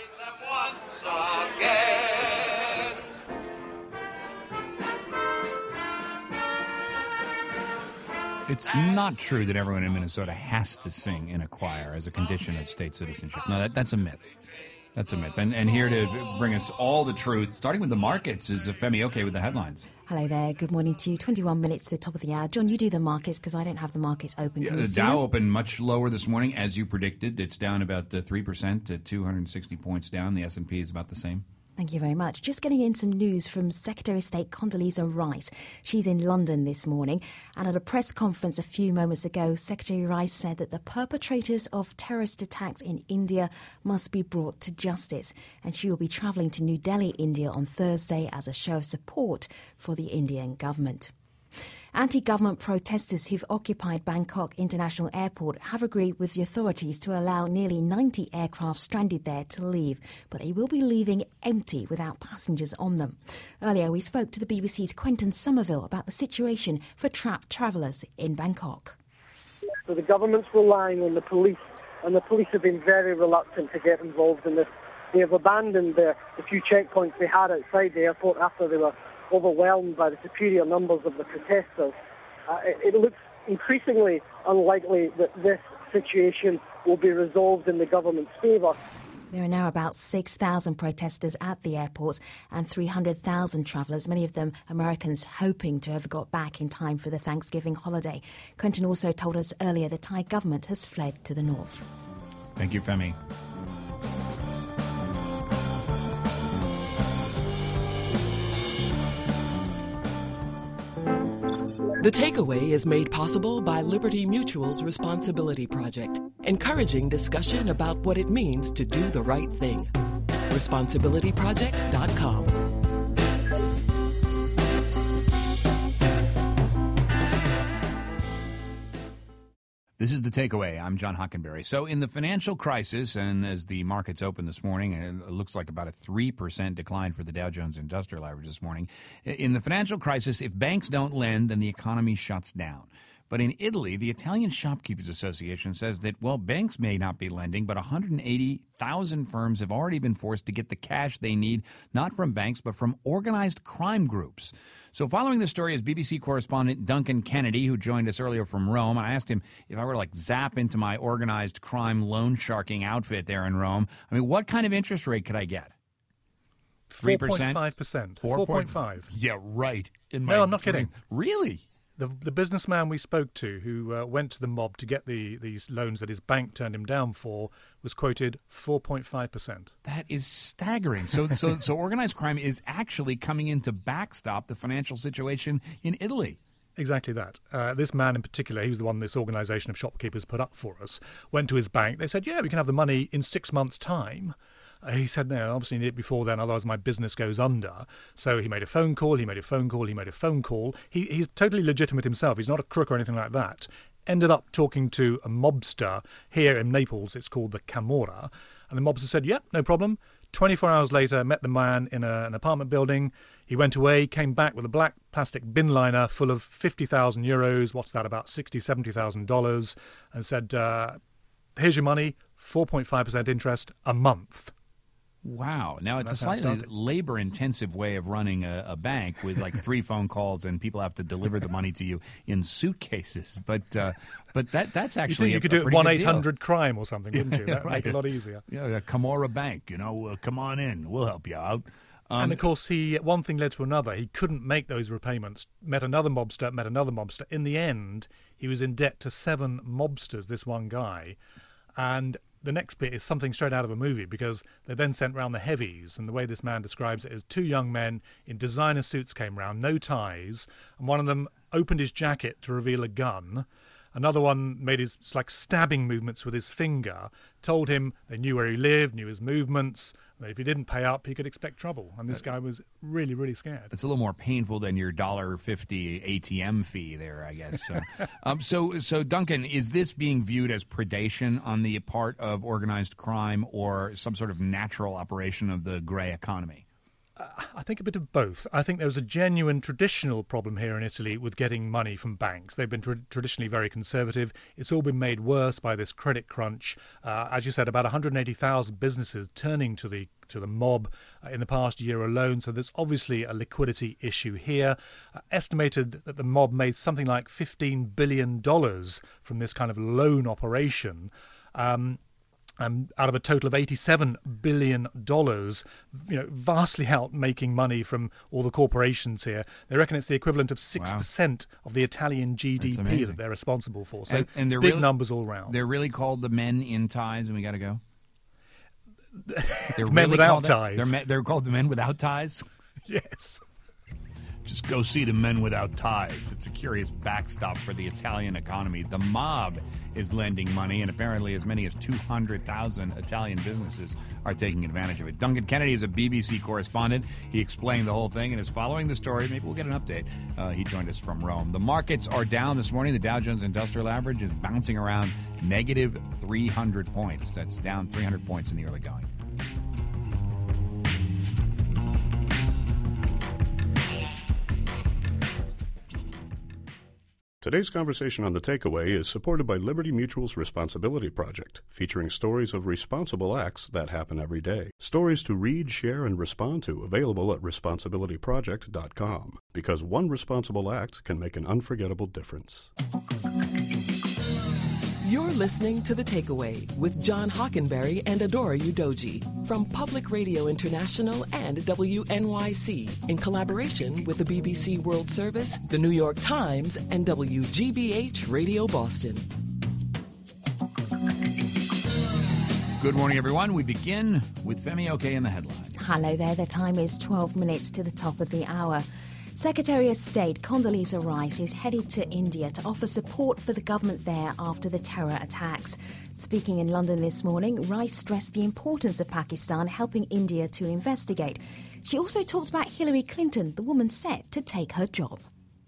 It's not true that everyone in Minnesota has to sing in a choir as a condition of state citizenship. No, that, that's a myth. That's a myth. And, and here to bring us all the truth, starting with the markets, is Femi Oke with the headlines. Hello there. Good morning to you. twenty-one minutes to the top of the hour. John, you do the markets because I don't have the markets open. Yeah, Can the you see Dow them? opened much lower this morning, as you predicted. It's down about uh, three percent to two hundred sixty points down. The S and P is about the same. Thank you very much. Just getting in some news from Secretary of State Condoleezza Rice. She's in London this morning, and at a press conference a few moments ago, Secretary Rice said that the perpetrators of terrorist attacks in India must be brought to justice, and she will be travelling to New Delhi, India on Thursday as a show of support for the Indian government. Anti-government protesters who've occupied Bangkok International Airport have agreed with the authorities to allow nearly ninety aircraft stranded there to leave, but they will be leaving empty without passengers on them. Earlier, we spoke to the B B C's Quentin Somerville about the situation for trapped travellers in Bangkok. So the government's relying on the police, and the police have been very reluctant to get involved in this. They have abandoned the, the few checkpoints they had outside the airport after they were overwhelmed by the superior numbers of the protesters. Uh, it, it looks increasingly unlikely that this situation will be resolved in the government's favour. There are now about six thousand protesters at the airports and three hundred thousand travellers, many of them Americans, hoping to have got back in time for the Thanksgiving holiday. Quentin also told us earlier the Thai government has fled to the north. Thank you, Femi. The Takeaway is made possible by Liberty Mutual's Responsibility Project, encouraging discussion about what it means to do the right thing. responsibility project dot com. This is The Takeaway. I'm John Hockenberry. So in the financial crisis, and as the markets open this morning, it looks like about a three percent decline for the Dow Jones Industrial Average this morning. In the financial crisis, if banks don't lend, then the economy shuts down. But in Italy, the Italian Shopkeepers Association says that, well, banks may not be lending, but one hundred eighty thousand firms have already been forced to get the cash they need, not from banks, but from organized crime groups. So following this story is B B C correspondent Duncan Kennedy, who joined us earlier from Rome. And I asked him if I were to, like, zap into my organized crime loan sharking outfit there in Rome, I mean, what kind of interest rate could I get? three percent? four point five percent. four point five. Yeah, right. In my No, I'm not dream. kidding. Really? The the businessman we spoke to who uh, went to the mob to get the these loans that his bank turned him down for was quoted four point five percent. That is staggering. So, so, so organized crime is actually coming in to backstop the financial situation in Italy. Exactly that. Uh, this man in particular, he was the one this organisation of shopkeepers put up for us, went to his bank. They said, yeah, we can have the money in six months' time. Uh, he said, no, obviously need it before then, otherwise my business goes under. So he made a phone call, he made a phone call, he made a phone call. He, he's totally legitimate himself. He's not a crook or anything like that. Ended up talking to a mobster here in Naples. It's called the Camorra. And the mobster said, yeah, no problem. twenty-four hours later, met the man in a, an apartment building. He went away, came back with a black plastic bin liner full of fifty thousand euros. What's that, about sixty thousand dollars, seventy thousand dollars, and said, uh, here's your money, four point five percent interest a month. Wow. Now, it's That's a how it slightly started. labor-intensive way of running a, a bank with like three phone calls and people have to deliver the money to you in suitcases. But uh, but that that's actually you think you a, could a do it pretty one good eight hundred crime or something, wouldn't you? Yeah, That would make it a lot easier. Yeah, Camorra Bank, you know, uh, come on in. We'll help you out. Um, and of course, he one thing led to another. He couldn't make those repayments. Met another mobster, met another mobster. In the end, he was in debt to seven mobsters, this one guy. And the next bit is something straight out of a movie, because they then sent round the heavies. And the way this man describes it is two young men in designer suits came round, no ties. And one of them opened his jacket to reveal a gun. Another one made his like stabbing movements with his finger, told him they knew where he lived, knew his movements, that if he didn't pay up, he could expect trouble. And this guy was really, really scared. It's a little more painful than your one dollar fifty A T M fee there, I guess. So, um, so, so, Duncan, is this being viewed as predation on the part of organized crime or some sort of natural operation of the gray economy? I think a bit of both. I think there's a genuine traditional problem here in Italy with getting money from banks. They've been tra- traditionally very conservative. It's all been made worse by this credit crunch. Uh, as you said, about one hundred eighty thousand businesses turning to the to the mob uh, in the past year alone. So there's obviously a liquidity issue here. Uh, estimated that the mob made something like fifteen billion dollars from this kind of loan operation. Um, Um, out of a total of eighty-seven billion dollars, you know, vastly out making money from all the corporations here. They reckon it's the equivalent of six percent wow. of the Italian G D P that they're responsible for. So and, and they're big really, numbers all round. They're really called the men in ties, and we got to go? They're men really without ties. ties. They're, they're called the men without ties? Yes. Just go see the men without ties. It's a curious backstop for the Italian economy. The mob is lending money, and apparently as many as two hundred thousand Italian businesses are taking advantage of it. Duncan Kennedy is a B B C correspondent. He explained the whole thing and is following the story. Maybe we'll get an update. Uh, he joined us from Rome. The markets are down this morning. The Dow Jones Industrial Average is bouncing around negative three hundred points. That's down three hundred points in the early going. Today's conversation on The Takeaway is supported by Liberty Mutual's Responsibility Project, featuring stories of responsible acts that happen every day. Stories to read, share, and respond to, available at responsibility project dot com. Because one responsible act can make an unforgettable difference. You're listening to The Takeaway with John Hockenberry and Adora Udoji from Public Radio International and W N Y C in collaboration with the B B C World Service, the New York Times, and W G B H Radio Boston. Good morning, everyone. We begin with Femi Oke in the headlines. Hello there. The time is twelve minutes to the top of the hour. Secretary of State Condoleezza Rice is headed to India to offer support for the government there after the terror attacks. Speaking in London this morning, Rice stressed the importance of Pakistan helping India to investigate. She also talked about Hillary Clinton, the woman set to take her job.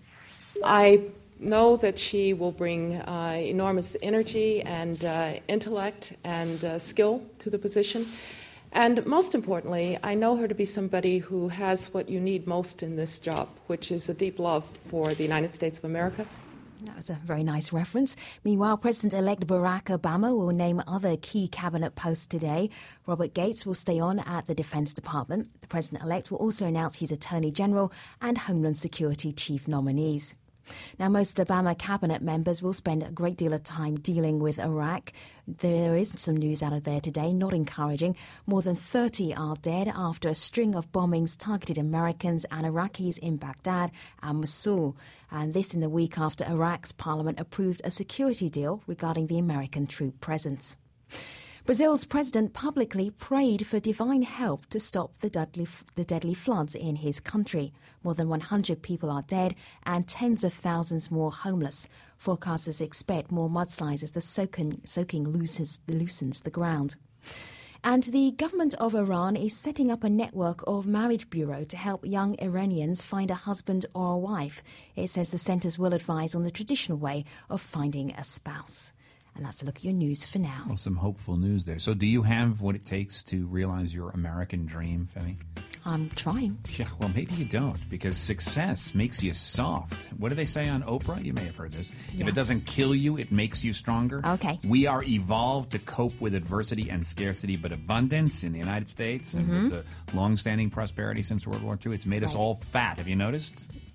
I know that she will bring uh, enormous energy and uh, intellect and uh, skill to the position. And most importantly, I know her to be somebody who has what you need most in this job, which is a deep love for the United States of America. That was a very nice reference. Meanwhile, President-elect Barack Obama will name other key cabinet posts today. Robert Gates will stay on at the Defense Department. The President-elect will also announce his Attorney General and Homeland Security Chief nominees. Now, most Obama cabinet members will spend a great deal of time dealing with Iraq. There is some news out of there today, not encouraging. More than thirty are dead after a string of bombings targeted Americans and Iraqis in Baghdad and Mosul. And this in the week after Iraq's parliament approved a security deal regarding the American troop presence. Brazil's president publicly prayed for divine help to stop the deadly, the deadly floods in his country. More than one hundred people are dead and tens of thousands more homeless. Forecasters expect more mudslides as the soaking, soaking loosens, loosens the ground. And the government of Iran is setting up a network of marriage bureau to help young Iranians find a husband or a wife. It says the centres will advise on the traditional way of finding a spouse. And that's a look at your news for now. Well, some hopeful news there. So do you have what it takes to realize your American dream, Femi? I'm trying. Yeah, well, maybe you don't, because success makes you soft. What do they say on Oprah? You may have heard this. Yeah. If it doesn't kill you, it makes you stronger. Okay. We are evolved to cope with adversity and scarcity, but abundance in the United States mm-hmm. and with the long-standing prosperity since World War Two, it's made right. us all fat. Have you noticed?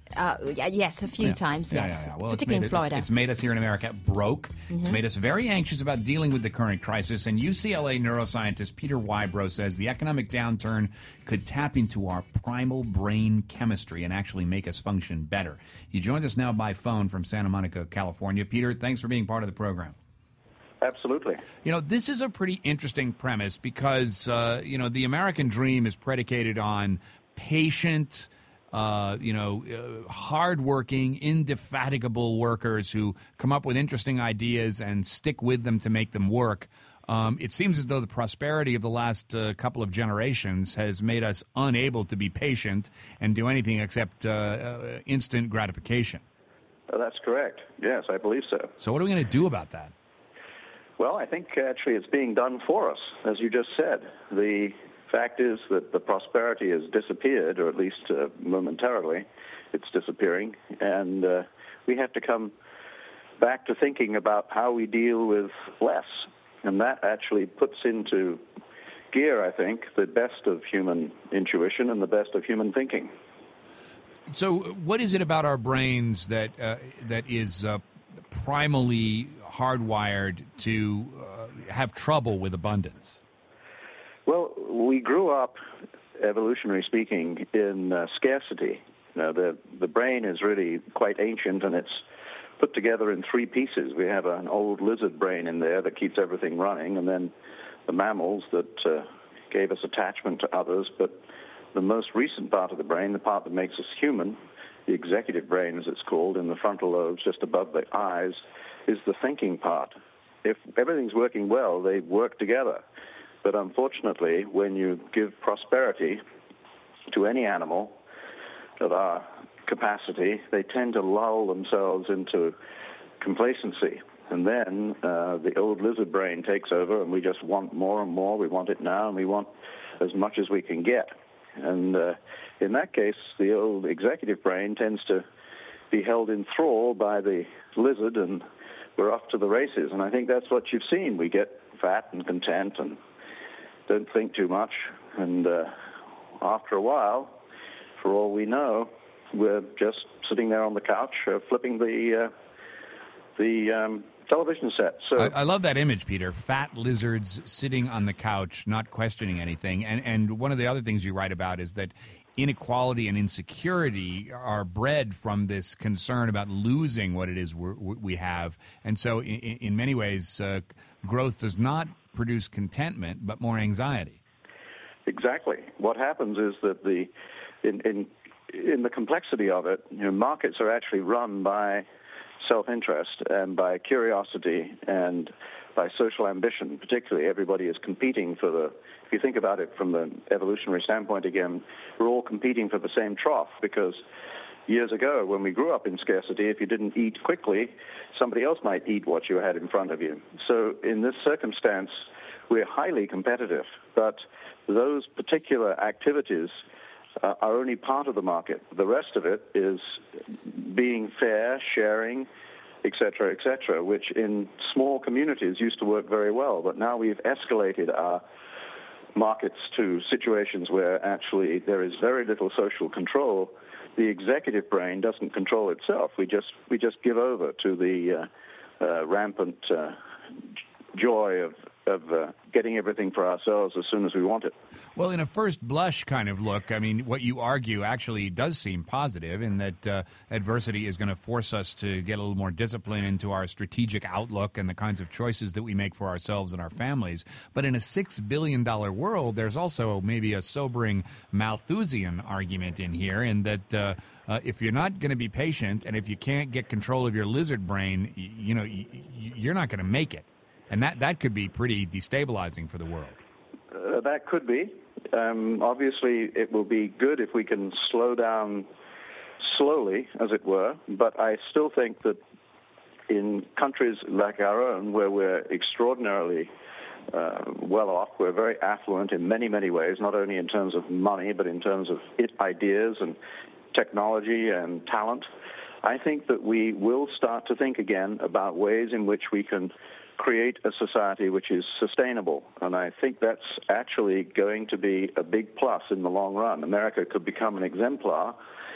Uh, yes, a few yeah. times, yeah, yes. Yeah, yeah. Well, particularly it's in made, Florida. It's, it's made us here in America broke. Mm-hmm. It's made us very anxious about dealing with the current crisis. And U C L A neuroscientist Peter Whybro says the economic downturn could tap into our primal brain chemistry and actually make us function better. He joins us now by phone from Santa Monica, California. Peter, thanks for being part of the program. Absolutely. You know, this is a pretty interesting premise because, uh, you know, the American dream is predicated on patient, uh, you know, uh, hardworking, indefatigable workers who come up with interesting ideas and stick with them to make them work. Um, it seems as though the prosperity of the last uh, couple of generations has made us unable to be patient and do anything except uh, uh, instant gratification. Uh, that's correct. Yes, I believe so. So what are we going to do about that? Well, I think actually it's being done for us, as you just said. The fact is that the prosperity has disappeared, or at least uh, momentarily it's disappearing, and uh, we have to come back to thinking about how we deal with less. And that actually puts into gear, I think, the best of human intuition and the best of human thinking. So what is it about our brains that uh, that is uh, primally hardwired to uh, have trouble with abundance? Well, we grew up, evolutionary speaking, in uh, scarcity. Now, the the brain is really quite ancient, and it's put together in three pieces. We have an old lizard brain in there that keeps everything running, and then the mammals that uh, gave us attachment to others. But the most recent part of the brain, the part that makes us human, the executive brain, as it's called, in the frontal lobes just above the eyes, is the thinking part. If everything's working well, they work together. But unfortunately, when you give prosperity to any animal of our capacity, they tend to lull themselves into complacency. And then uh, the old lizard brain takes over, and we just want more and more. We want it now, and we want as much as we can get. And uh, in that case, the old executive brain tends to be held in thrall by the lizard, and we're off to the races. And I think that's what you've seen. We get fat and content and don't think too much. And uh, after a while, for all we know, we're just sitting there on the couch uh, flipping the uh, the um, television set. So I, I love that image, Peter. Fat lizards sitting on the couch, not questioning anything. And and one of the other things you write about is that inequality and insecurity are bred from this concern about losing what it is we're, we have. And so in, in many ways, uh, growth does not produce contentment, but more anxiety. Exactly. What happens is that the in in, in the complexity of it, you know, markets are actually run by self-interest and by curiosity and by social ambition. Particularly, everybody is competing for the, if you think about it from the evolutionary standpoint again, we're all competing for the same trough, because years ago, when we grew up in scarcity, if you didn't eat quickly, somebody else might eat what you had in front of you. So in this circumstance, we're highly competitive, but those particular activities uh, are only part of the market. The rest of it is being fair, sharing, et cetera, et cetera, which in small communities used to work very well. But now we've escalated our markets to situations where actually there is very little social control. The executive brain doesn't control itself. We just we just give over to the uh, uh, rampant uh, joy of of uh, getting everything for ourselves as soon as we want it. Well, in a first blush kind of look, I mean, what you argue actually does seem positive in that uh, adversity is going to force us to get a little more discipline into our strategic outlook and the kinds of choices that we make for ourselves and our families. But in a six billion dollars world, there's also maybe a sobering Malthusian argument in here, in that uh, uh, if you're not going to be patient and if you can't get control of your lizard brain, you, you know, you, you're not going to make it. And that, that could be pretty destabilizing for the world. Uh, that could be. Um, obviously, it will be good if we can slow down slowly, as it were. But I still think that in countries like our own, where we're extraordinarily uh, well off, we're very affluent in many, many ways, not only in terms of money, but in terms of ideas and technology and talent. I think that we will start to think again about ways in which we can create a society which is sustainable. And I think that's actually going to be a big plus in the long run. America could become an exemplar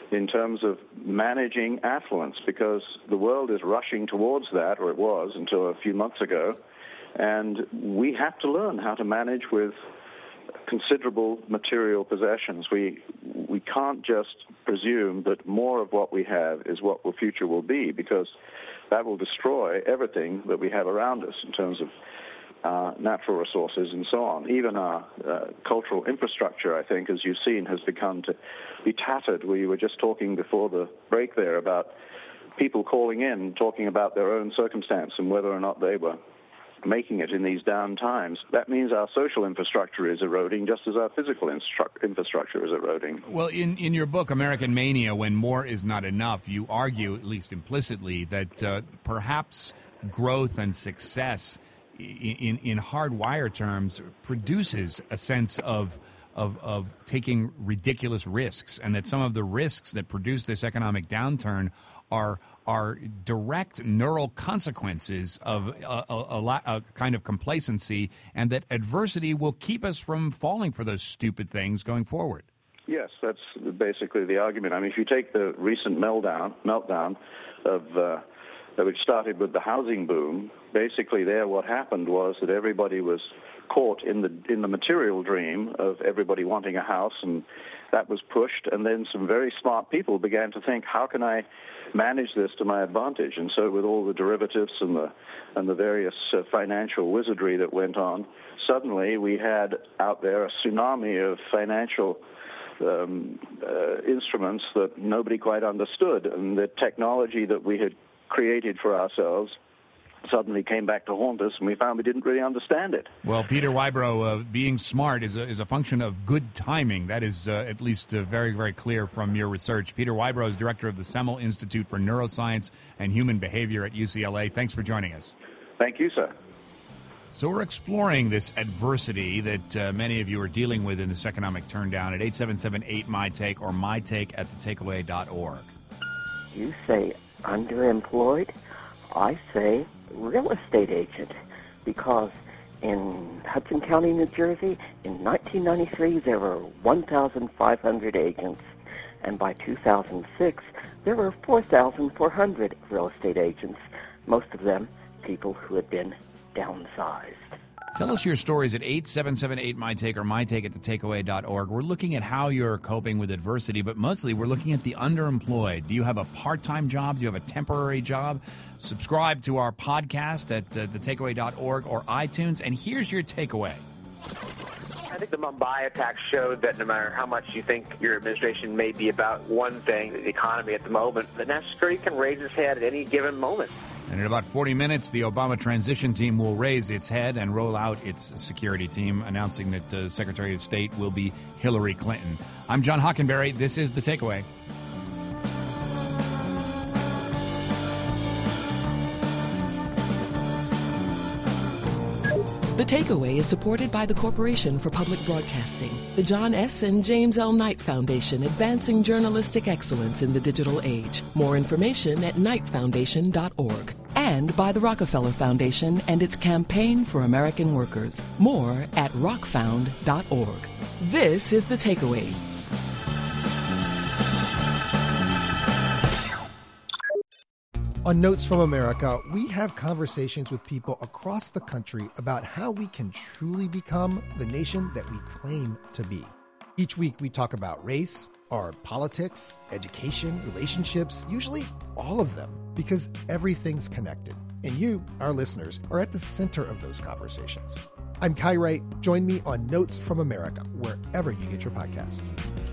in terms of managing affluence, because the world is rushing towards that, or it was until a few months ago, and we have to learn how to manage with considerable material possessions. We we can't just presume that more of what we have is what the future will be, because that will destroy everything that we have around us in terms of uh, natural resources and so on. Even our uh, cultural infrastructure, I think, as you've seen, has begun to be tattered. We were just talking before the break there about people calling in, talking about their own circumstance and whether or not they were making it in these down times. That means our social infrastructure is eroding just as our physical instru- infrastructure is eroding. Well, in, in your book, American Mania, When More Is Not Enough, you argue, at least implicitly, that uh, perhaps growth and success in, in hardwire terms produces a sense of Of, of taking ridiculous risks, and that some of the risks that produce this economic downturn are are direct neural consequences of a, a, a, a kind of complacency, and that adversity will keep us from falling for those stupid things going forward. Yes, that's basically the argument. I mean, if you take the recent meltdown, meltdown of uh, which started with the housing boom, basically there what happened was that everybody was caught in the in the material dream of everybody wanting a house, and that was pushed, and then some very smart people began to think, how can I manage this to my advantage? And so with all the derivatives and the and the various uh, financial wizardry that went on, suddenly we had out there a tsunami of financial um, uh, instruments that nobody quite understood, and the technology that we had created for ourselves suddenly came back to haunt us, and we found we didn't really understand it. Well, Peter Whybrow, uh, being smart is a, is a function of good timing. That is uh, at least uh, very, very clear from your research. Peter Whybrow is director of the Semel Institute for Neuroscience and Human Behavior at U C L A. Thanks for joining us. Thank you, sir. So we're exploring this adversity that uh, many of you are dealing with in this economic turndown at eight seven seven eight M Y Take or my take at the takeaway dot org. You say underemployed, I say real estate agent, because in Hudson County, New Jersey, in nineteen ninety-three, there were one thousand five hundred agents, and by two thousand six, there were four thousand four hundred real estate agents, most of them people who had been downsized. Tell us your stories at eight seven seven eight M Y Take or my take at the takeaway dot org. We're looking at how you're coping with adversity, but mostly we're looking at the underemployed. Do you have a part-time job? Do you have a temporary job? Subscribe to our podcast at uh, the takeaway dot org or iTunes, and here's your takeaway. I think the Mumbai attack showed that no matter how much you think your administration may be about one thing, the economy at the moment, the national security can raise its head at any given moment. And in about forty minutes, the Obama transition team will raise its head and roll out its security team, announcing that the uh, Secretary of State will be Hillary Clinton. I'm John Hockenberry. This is The Takeaway. The Takeaway is supported by the Corporation for Public Broadcasting, the John S. and James L. Knight Foundation, advancing journalistic excellence in the digital age. More information at knight foundation dot org. And by the Rockefeller Foundation and its Campaign for American Workers. More at rock found dot org. This is The Takeaway. On Notes from America, we have conversations with people across the country about how we can truly become the nation that we claim to be. Each week we talk about race, our politics, education, relationships, usually all of them, because everything's connected. And you, our listeners, are at the center of those conversations. I'm Kai Wright. Join me on Notes from America, wherever you get your podcasts.